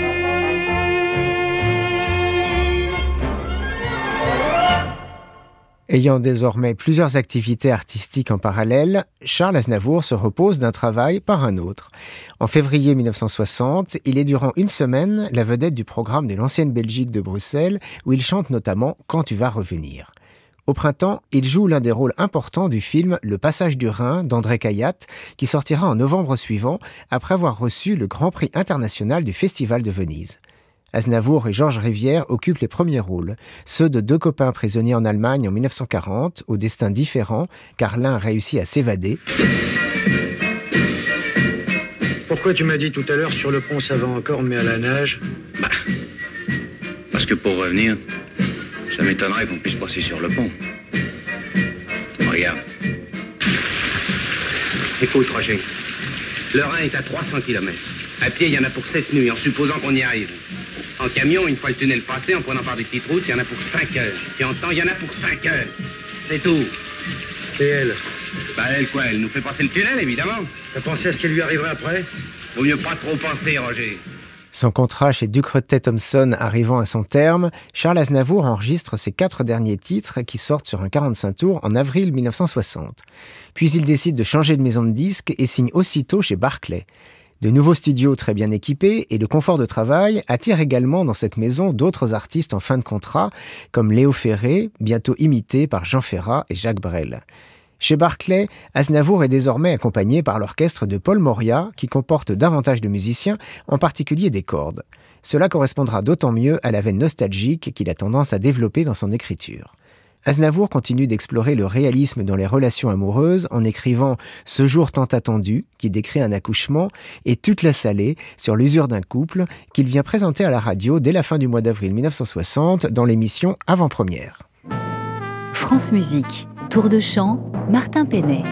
Speaker 4: Ayant désormais plusieurs activités artistiques en parallèle, Charles Aznavour se repose d'un travail par un autre. En février mille neuf cent soixante, il est durant une semaine la vedette du programme de l'Ancienne Belgique de Bruxelles, où il chante notamment « Quand tu vas revenir ». Au printemps, il joue l'un des rôles importants du film « Le passage du Rhin » d'André Cayatte, qui sortira en novembre suivant, après avoir reçu le Grand Prix international du Festival de Venise. Aznavour et Georges Rivière occupent les premiers rôles, ceux de deux copains prisonniers en Allemagne en mille neuf cent quarante, au destin différent, car l'un réussit à s'évader.
Speaker 12: Pourquoi tu m'as dit tout à l'heure sur le pont ça va encore, mais à la nage?
Speaker 20: Bah, parce que pour revenir, Ça m'étonnerait qu'on puisse passer sur le pont. Regarde. Écoute, Roger. Le Rhin est à trois cents kilomètres. À pied, il y en a pour sept nuits, en supposant qu'on y arrive. En camion, une fois le tunnel passé, en prenant par des petites routes, il y en a pour cinq heures. Puis en temps, il y en a pour cinq heures. C'est tout.
Speaker 12: Et elle?
Speaker 20: Bah elle quoi, elle nous fait passer le tunnel, évidemment.
Speaker 12: T'as pensé à ce qu'elle lui arriverait après?
Speaker 20: Vaut mieux pas trop penser, Roger.
Speaker 4: Son contrat chez Ducretet-Thomson arrivant à son terme, Charles Aznavour enregistre ses quatre derniers titres qui sortent sur un quarante-cinq tours en avril mille neuf cent soixante. Puis il décide de changer de maison de disques et signe aussitôt chez Barclay. De nouveaux studios très bien équipés et le confort de travail attirent également dans cette maison d'autres artistes en fin de contrat, comme Léo Ferré, bientôt imité par Jean Ferrat et Jacques Brel. Chez Barclay, Aznavour est désormais accompagné par l'orchestre de Paul Moria, qui comporte davantage de musiciens, en particulier des cordes. Cela correspondra d'autant mieux à la veine nostalgique qu'il a tendance à développer dans son écriture. Aznavour continue d'explorer le réalisme dans les relations amoureuses en écrivant « Ce jour tant attendu » qui décrit un accouchement et « Toute la salée » sur l'usure d'un couple qu'il vient présenter à la radio dès la fin du mois d'avril mille neuf cent soixante dans l'émission Avant-Première.
Speaker 1: France Musique, Tour de chant, Martin Penet.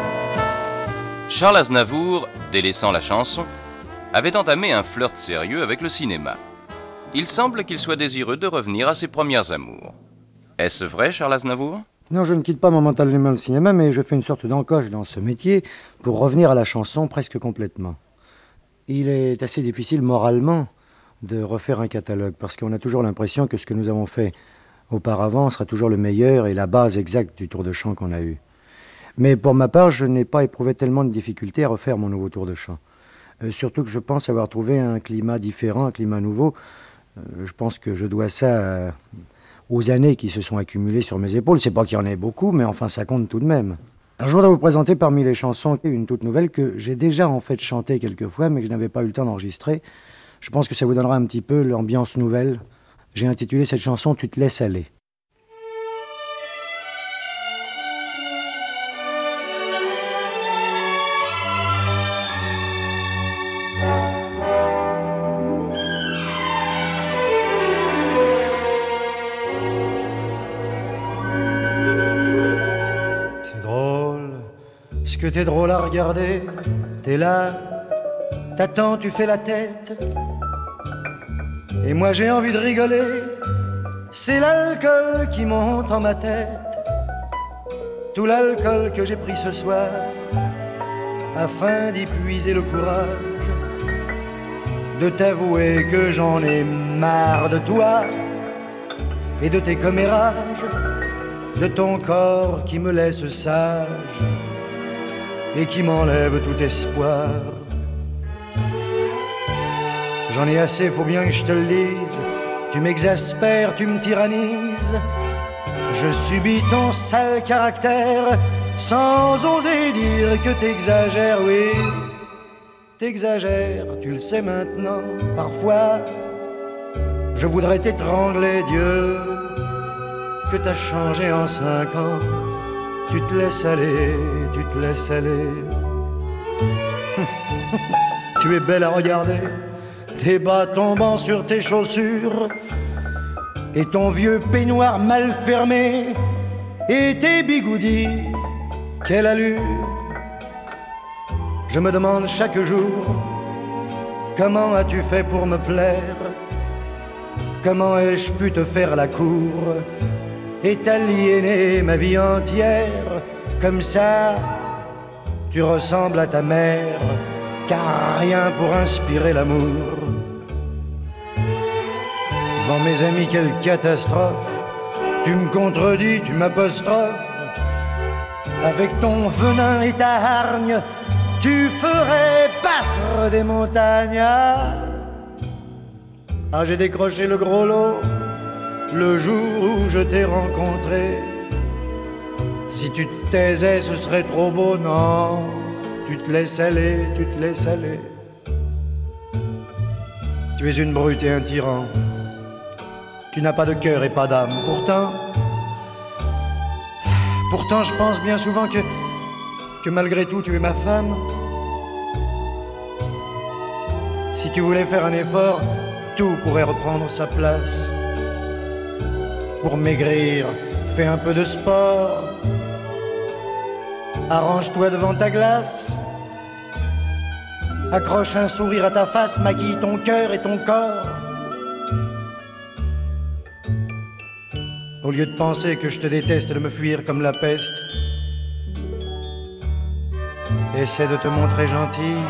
Speaker 21: Charles Aznavour, délaissant la chanson, avait entamé un flirt sérieux avec le cinéma. Il semble qu'il soit désireux de revenir à ses premières amours. Est-ce vrai, Charles Aznavour?
Speaker 22: Non, je ne quitte pas momentanément le cinéma, mais je fais une sorte d'encoche dans ce métier pour revenir à la chanson presque complètement. Il est assez difficile moralement de refaire un catalogue, parce qu'on a toujours l'impression que ce que nous avons fait auparavant sera toujours le meilleur et la base exacte du tour de chant qu'on a eu. Mais pour ma part, je n'ai pas éprouvé tellement de difficultés à refaire mon nouveau tour de chant. Euh, surtout que je pense avoir trouvé un climat différent, un climat nouveau. Euh, je pense que je dois ça euh, aux années qui se sont accumulées sur mes épaules. C'est pas qu'il y en ait beaucoup, mais enfin ça compte tout de même. Alors, je voudrais vous présenter parmi les chansons une toute nouvelle que j'ai déjà en fait chantée quelques fois, mais que je n'avais pas eu le temps d'enregistrer. Je pense que ça vous donnera un petit peu l'ambiance nouvelle. J'ai intitulé cette chanson « Tu te laisses aller ».
Speaker 7: C'est drôle, ce que t'es drôle à regarder. T'es là, t'attends, tu fais la tête. Et moi j'ai envie de rigoler, c'est l'alcool qui monte en ma tête. Tout l'alcool que j'ai pris ce soir, afin d'y puiser le courage de t'avouer que j'en ai marre de toi et de tes commérages, de ton corps qui me laisse sage et qui m'enlève tout espoir. J'en ai assez, faut bien que je te le dise. Tu m'exaspères, tu me tyrannises. Je subis ton sale caractère sans oser dire que t'exagères, oui. T'exagères, tu le sais maintenant. Parfois, je voudrais t'étrangler, Dieu, que t'as changé en cinq ans. Tu te laisses aller, tu te laisses aller. Tu es belle à regarder, tes bas tombant sur tes chaussures, et ton vieux peignoir mal fermé, et tes bigoudis, quelle allure. Je me demande chaque jour, comment as-tu fait pour me plaire? Comment ai-je pu te faire la cour et t'aliéner ma vie entière? Comme ça, tu ressembles à ta mère, car rien pour inspirer l'amour. Devant mes amis, quelle catastrophe. Tu me contredis, tu m'apostrophes. Avec ton venin et ta hargne, tu ferais battre des montagnes. Ah, j'ai décroché le gros lot le jour où je t'ai rencontré. Si tu te taisais, ce serait trop beau, non. Tu te laisses aller, tu te laisses aller. Tu es une brute et un tyran. Tu n'as pas de cœur et pas d'âme. Pourtant, pourtant je pense bien souvent que, que malgré tout tu es ma femme. Si tu voulais faire un effort, tout pourrait reprendre sa place. Pour maigrir, fais un peu de sport. Arrange-toi devant ta glace. Accroche un sourire à ta face, maquille ton cœur et ton corps. Au lieu de penser que je te déteste, de me fuir comme la peste, essaie de te montrer gentille.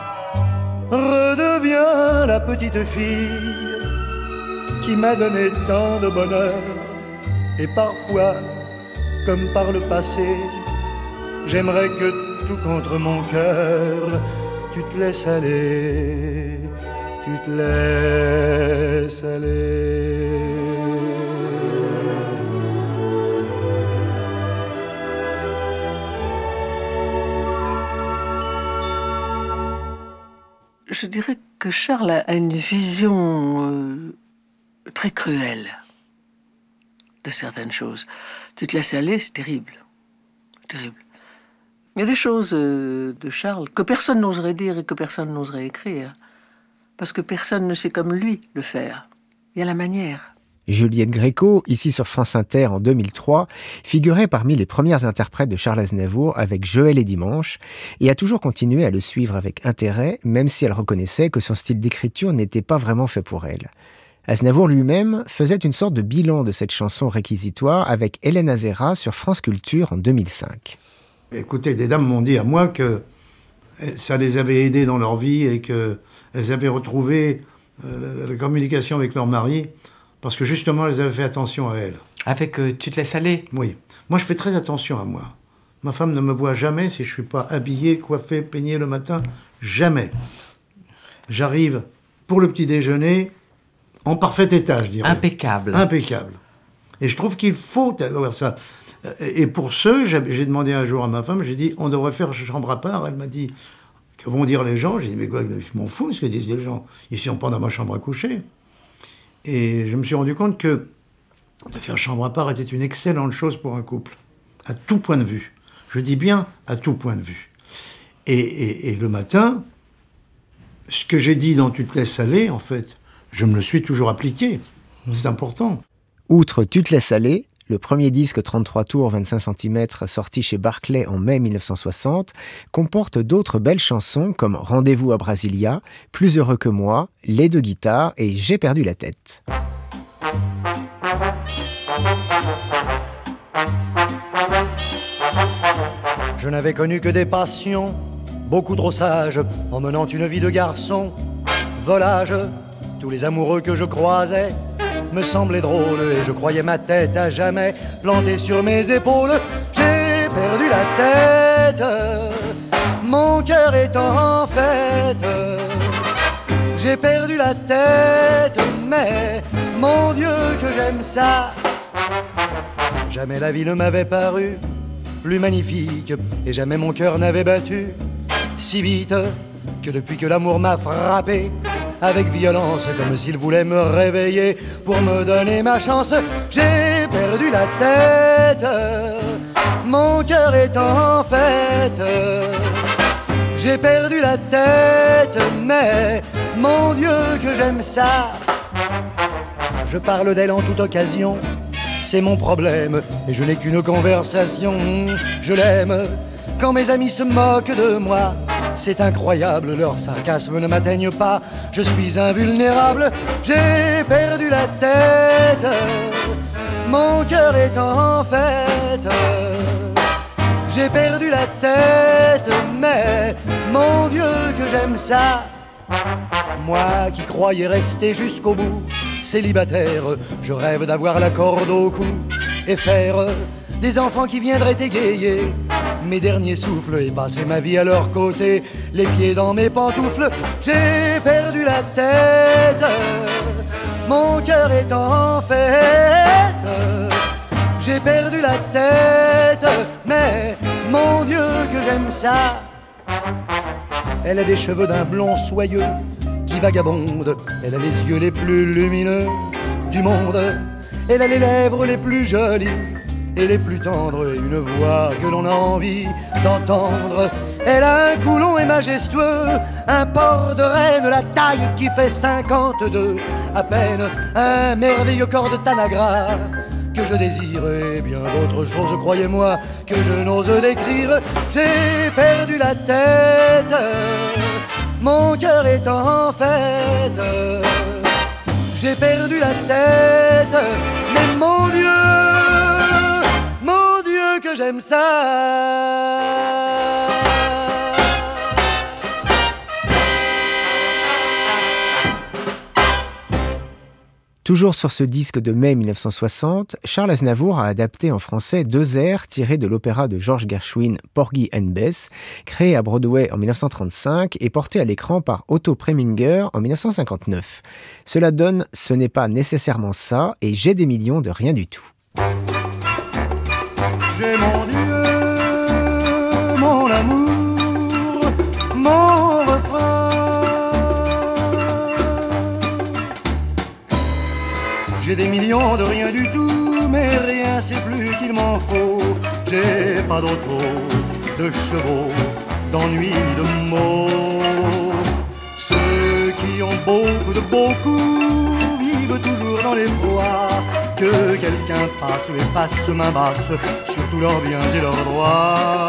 Speaker 7: Redeviens la petite fille qui m'a donné tant de bonheur. Et parfois, comme par le passé, j'aimerais que tout contre mon cœur, tu te laisses aller, tu te laisses aller.
Speaker 10: Je dirais que Charles a une vision euh, très cruelle de certaines choses. Tu te laisses aller, c'est terrible. Terrible. Il y a des choses euh, de Charles que personne n'oserait dire et que personne n'oserait écrire. Parce que personne ne sait comme lui le faire. Il y a la manière.
Speaker 4: Juliette Gréco, ici sur France Inter en deux mille trois, figurait parmi les premières interprètes de Charles Aznavour avec Joël et Dimanche et a toujours continué à le suivre avec intérêt, même si elle reconnaissait que son style d'écriture n'était pas vraiment fait pour elle. Aznavour lui-même faisait une sorte de bilan de cette chanson réquisitoire avec Hélène Azera sur France Culture en deux mille cinq.
Speaker 5: Écoutez, des dames m'ont dit à moi que ça les avait aidées dans leur vie et qu'elles avaient retrouvé euh, la communication avec leur mari parce que justement, elles avaient fait attention à elles.
Speaker 2: Avec euh, tu te laisses aller ?
Speaker 5: Oui. Moi, je fais très attention à moi. Ma femme ne me voit jamais si je ne suis pas habillé, coiffé, peigné le matin. Jamais. J'arrive pour le petit déjeuner en parfait état, je dirais.
Speaker 2: Impeccable.
Speaker 5: Impeccable. Et je trouve qu'il faut avoir ça. Et pour ce, j'ai demandé un jour à ma femme, j'ai dit, on devrait faire chambre à part. Elle m'a dit, que vont dire les gens ? J'ai dit, mais quoi, je m'en fous ce que disent les gens. Ils ne sont pas dans ma chambre à coucher. Et je me suis rendu compte que de faire chambre à part était une excellente chose pour un couple, à tout point de vue. Je dis bien à tout point de vue. Et, et, et le matin, ce que j'ai dit dans Tu te laisses aller, en fait, je me le suis toujours appliqué. C'est important.
Speaker 4: Outre Tu te laisses aller, le premier disque trente-trois tours, vingt-cinq centimètres, sorti chez Barclay en mai mille neuf cent soixante, comporte d'autres belles chansons comme Rendez-vous à Brasilia, Plus heureux que moi, Les deux guitares et J'ai perdu la tête.
Speaker 7: Je n'avais connu que des passions, beaucoup trop sages, en menant une vie de garçon. Volage, tous les amoureux que je croisais me semblaient drôles et je croyais ma tête à jamais plantée sur mes épaules. J'ai perdu la tête, mon cœur est en fête. J'ai perdu la tête, mais mon Dieu que j'aime ça. Jamais la vie ne m'avait paru plus magnifique et jamais mon cœur n'avait battu si vite que depuis que l'amour m'a frappé avec violence, comme s'il voulait me réveiller pour me donner ma chance. J'ai perdu la tête, mon cœur est en fête. J'ai perdu la tête, mais mon Dieu que j'aime ça. Je parle d'elle en toute occasion, c'est mon problème, et je n'ai qu'une conversation. Je l'aime quand mes amis se moquent de moi. C'est incroyable, leur sarcasme ne m'atteigne pas. Je suis invulnérable, j'ai perdu la tête. Mon cœur est en fête. J'ai perdu la tête, mais mon Dieu que j'aime ça. Moi qui croyais rester jusqu'au bout célibataire, je rêve d'avoir la corde au cou et faire des enfants qui viendraient égayer mes derniers souffles et passer ma vie à leur côté, les pieds dans mes pantoufles. J'ai perdu la tête, mon cœur est en fête. J'ai perdu la tête, mais mon Dieu que j'aime ça. Elle a des cheveux d'un blond soyeux qui vagabonde, elle a les yeux les plus lumineux du monde, elle a les lèvres les plus jolies et les plus tendres, et une voix que l'on a envie d'entendre. Elle a un cou long et majestueux, un port de reine, la taille qui fait cinquante-deux, à peine un merveilleux corps de Tanagra que je désire et bien d'autres choses, croyez-moi, que je n'ose décrire. J'ai perdu la tête, mon cœur est en fête. J'ai perdu la tête, mais mon Dieu, mon Dieu que j'aime ça.
Speaker 4: Toujours sur ce disque de mai mille neuf cent soixante, Charles Aznavour a adapté en français deux airs tirés de l'opéra de George Gershwin, Porgy and Bess, créé à Broadway en mille neuf cent trente-cinq et porté à l'écran par Otto Preminger en mille neuf cent cinquante-neuf. Cela donne « Ce n'est pas nécessairement ça » et « J'ai des millions de rien du tout ».
Speaker 7: J'ai mon Dieu, mon amour, mon refrain. J'ai des millions de rien du tout, mais rien c'est plus qu'il m'en faut. J'ai pas d'auto, de chevaux, d'ennuis, de mots. Ceux qui ont beaucoup de beaucoup vivent toujours dans l'effroi que quelqu'un passe et fasse main basse sur tous leurs biens et leurs droits.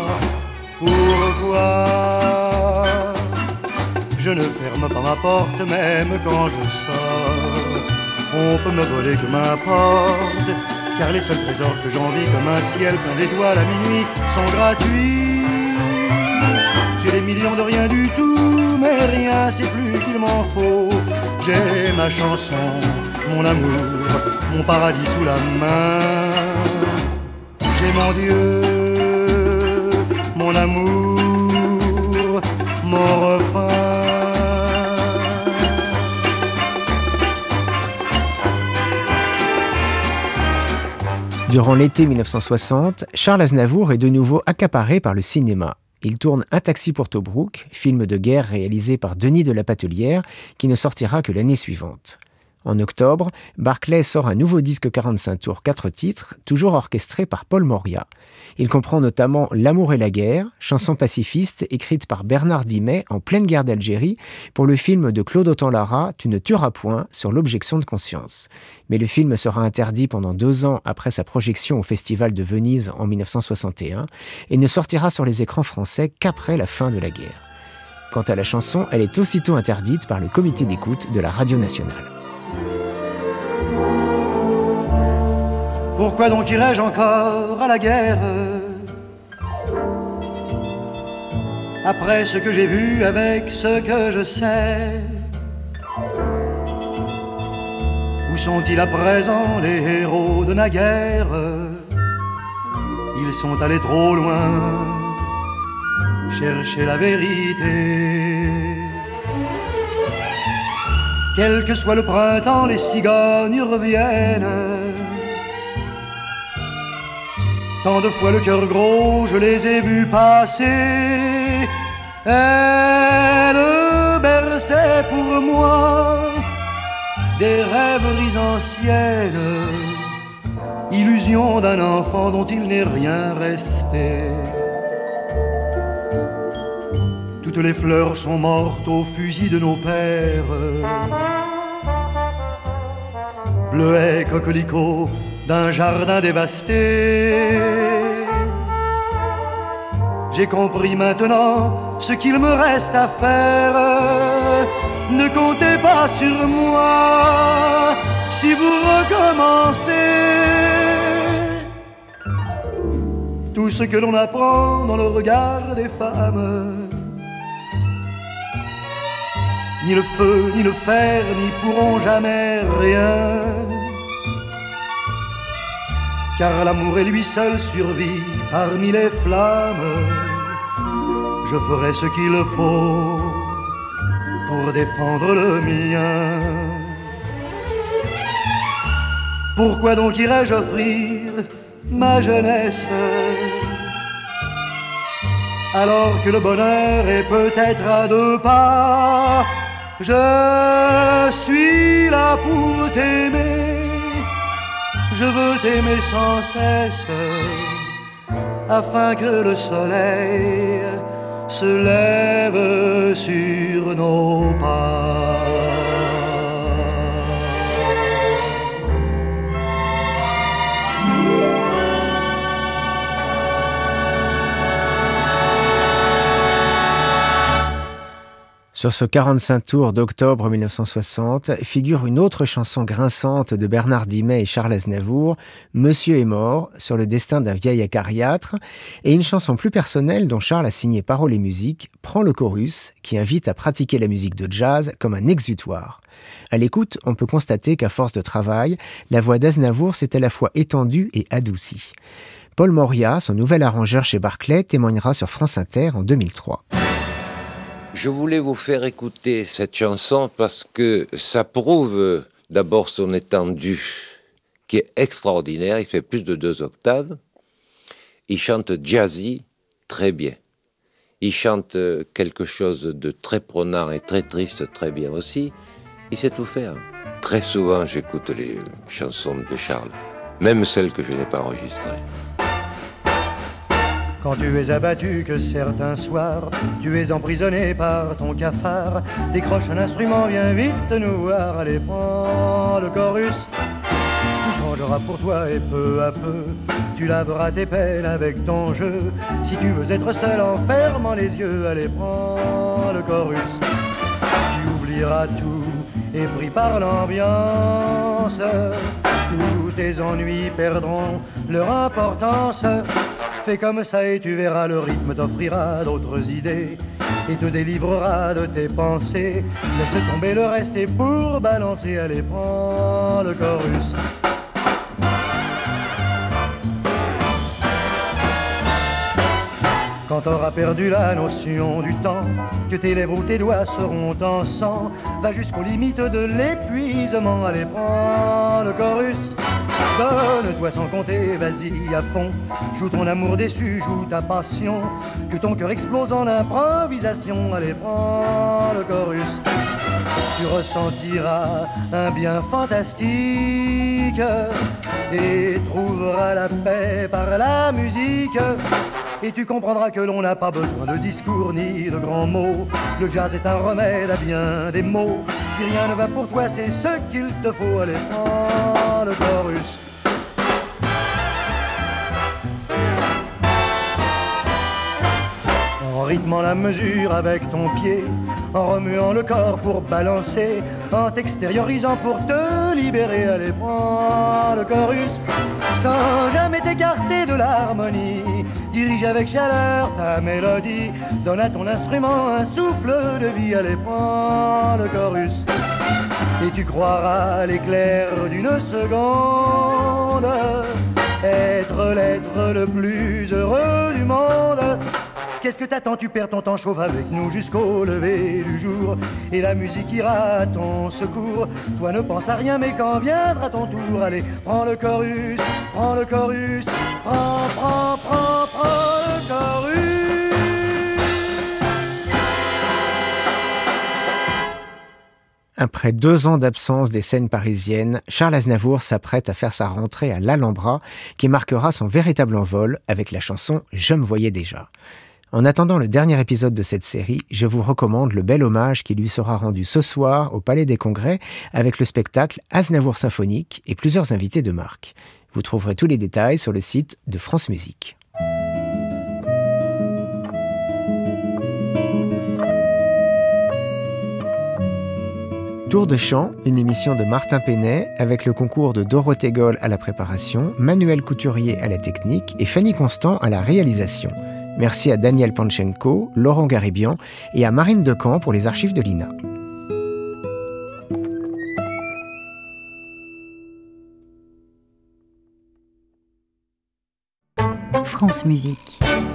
Speaker 7: Pourquoi je ne ferme pas ma porte même quand je sors? On peut me voler que m'importe, car les seuls trésors que j'envie comme un ciel plein d'étoiles à minuit sont gratuits. J'ai des millions de rien du tout, mais rien c'est plus qu'il m'en faut. J'ai ma chanson, mon amour, mon paradis sous la main. J'ai mon Dieu, mon amour, mon refrain.
Speaker 4: Durant l'été mille neuf cent soixante, Charles Aznavour est de nouveau accaparé par le cinéma. Il tourne Un taxi pour Tobruk, film de guerre réalisé par Denis de la Patellière, qui ne sortira que l'année suivante. En octobre, Barclay sort un nouveau disque quarante-cinq tours, quatre titres, toujours orchestré par Paul Moria. Il comprend notamment L'amour et la guerre, chanson pacifiste écrite par Bernard Dimet en pleine guerre d'Algérie pour le film de Claude Autant-Lara, Tu ne tueras point, sur l'objection de conscience. Mais le film sera interdit pendant deux ans après sa projection au Festival de Venise en mille neuf cent soixante et un et ne sortira sur les écrans français qu'après la fin de la guerre. Quant à la chanson, elle est aussitôt interdite par le comité d'écoute de la Radio Nationale.
Speaker 7: Pourquoi donc irais-je encore à la guerre après ce que j'ai vu avec ce que je sais? Où sont-ils à présent les héros de naguère? Ils sont allés trop loin chercher la vérité. Quel que soit le printemps, les cigognes reviennent. Tant de fois le cœur gros, je les ai vus passer. Elles berçaient pour moi des rêveries anciennes, illusion d'un enfant dont il n'est rien resté. Toutes les fleurs sont mortes au fusil de nos pères. Bleuets, coquelicots d'un jardin dévasté. J'ai compris maintenant ce qu'il me reste à faire. Ne comptez pas sur moi si vous recommencez. Tout ce que l'on apprend dans le regard des femmes, ni le feu, ni le fer, n'y pourront jamais rien. Car l'amour est lui seul survit parmi les flammes. Je ferai ce qu'il faut pour défendre le mien. Pourquoi donc irais-je offrir ma jeunesse alors que le bonheur est peut-être à deux pas? Je suis là pour t'aimer, je veux t'aimer sans cesse, afin que le soleil se lève sur nos pas.
Speaker 4: Sur ce quarante-cinq tours d'octobre mille neuf cent soixante figure une autre chanson grinçante de Bernard Dimet et Charles Aznavour, Monsieur est mort, sur le destin d'un vieil acariâtre, et une chanson plus personnelle dont Charles a signé paroles et musique, Prends le chorus, qui invite à pratiquer la musique de jazz comme un exutoire. À l'écoute, on peut constater qu'à force de travail, la voix d'Aznavour s'est à la fois étendue et adoucie. Paul Moria, son nouvel arrangeur chez Barclay, témoignera sur France Inter en deux mille trois.
Speaker 2: Je voulais vous faire écouter cette chanson parce que ça prouve d'abord son étendue qui est extraordinaire. Il fait plus de deux octaves. Il chante jazzy très bien. Il chante quelque chose de très prenant et très triste très bien aussi. Il sait tout faire. Très souvent, j'écoute les chansons de Charles, même celles que je n'ai pas enregistrées.
Speaker 7: Quand tu es abattu que certains soirs, tu es emprisonné par ton cafard, décroche un instrument, viens vite te nous voir, allez prends le chorus. Tout changera pour toi et peu à peu, tu laveras tes peines avec ton jeu. Si tu veux être seul en fermant les yeux, allez prends le chorus. Tu oublieras tout et pris par l'ambiance, tous tes ennuis perdront leur importance. Fais comme ça et tu verras, le rythme t'offrira d'autres idées et te délivrera de tes pensées. Laisse tomber le reste et pour balancer, allez prends le chorus. Quand t'auras perdu la notion du temps, que tes lèvres ou tes doigts seront en sang, va jusqu'aux limites de l'épuisement, allez prends le chorus. Donne-toi sans compter, vas-y à fond. Joue ton amour déçu, joue ta passion. Que ton cœur explose en improvisation. Allez, prends le chorus. Tu ressentiras un bien fantastique et trouveras la paix par la musique. Et tu comprendras que l'on n'a pas besoin de discours ni de grands mots. Le jazz est un remède à bien des maux. Si rien ne va pour toi, c'est ce qu'il te faut. Allez, prends le chorus. En rythmant la mesure avec ton pied, en remuant le corps pour balancer, en t'extériorisant pour te libérer, allez, prends le chorus. Sans jamais t'écarter de l'harmonie, dirige avec chaleur ta mélodie, donne à ton instrument un souffle de vie, allez, prends le chorus. Et tu croiras l'éclair d'une seconde, être l'être le plus heureux du monde. Qu'est-ce que t'attends, tu perds ton temps, chauffe avec nous jusqu'au lever du jour. Et la musique ira à ton secours. Toi ne pense à rien, mais quand viendra ton tour, allez, prends le chorus, prends le chorus, prends, prends, prends, prends le chorus.
Speaker 4: Après deux ans d'absence des scènes parisiennes, Charles Aznavour s'apprête à faire sa rentrée à l'Alhambra, qui marquera son véritable envol avec la chanson « Je me voyais déjà ». En attendant le dernier épisode de cette série, je vous recommande le bel hommage qui lui sera rendu ce soir au Palais des Congrès avec le spectacle Aznavour Symphonique et plusieurs invités de marque. Vous trouverez tous les détails sur le site de France Musique. Tour de chant, une émission de Martin Penet avec le concours de Dorothée Goll à la préparation, Manuel Couturier à la technique et Fanny Constant à la réalisation. Merci à Daniel Panchenko, Laurent Garibian et à Marine Decamp pour les archives de l'I N
Speaker 1: A. France Musique.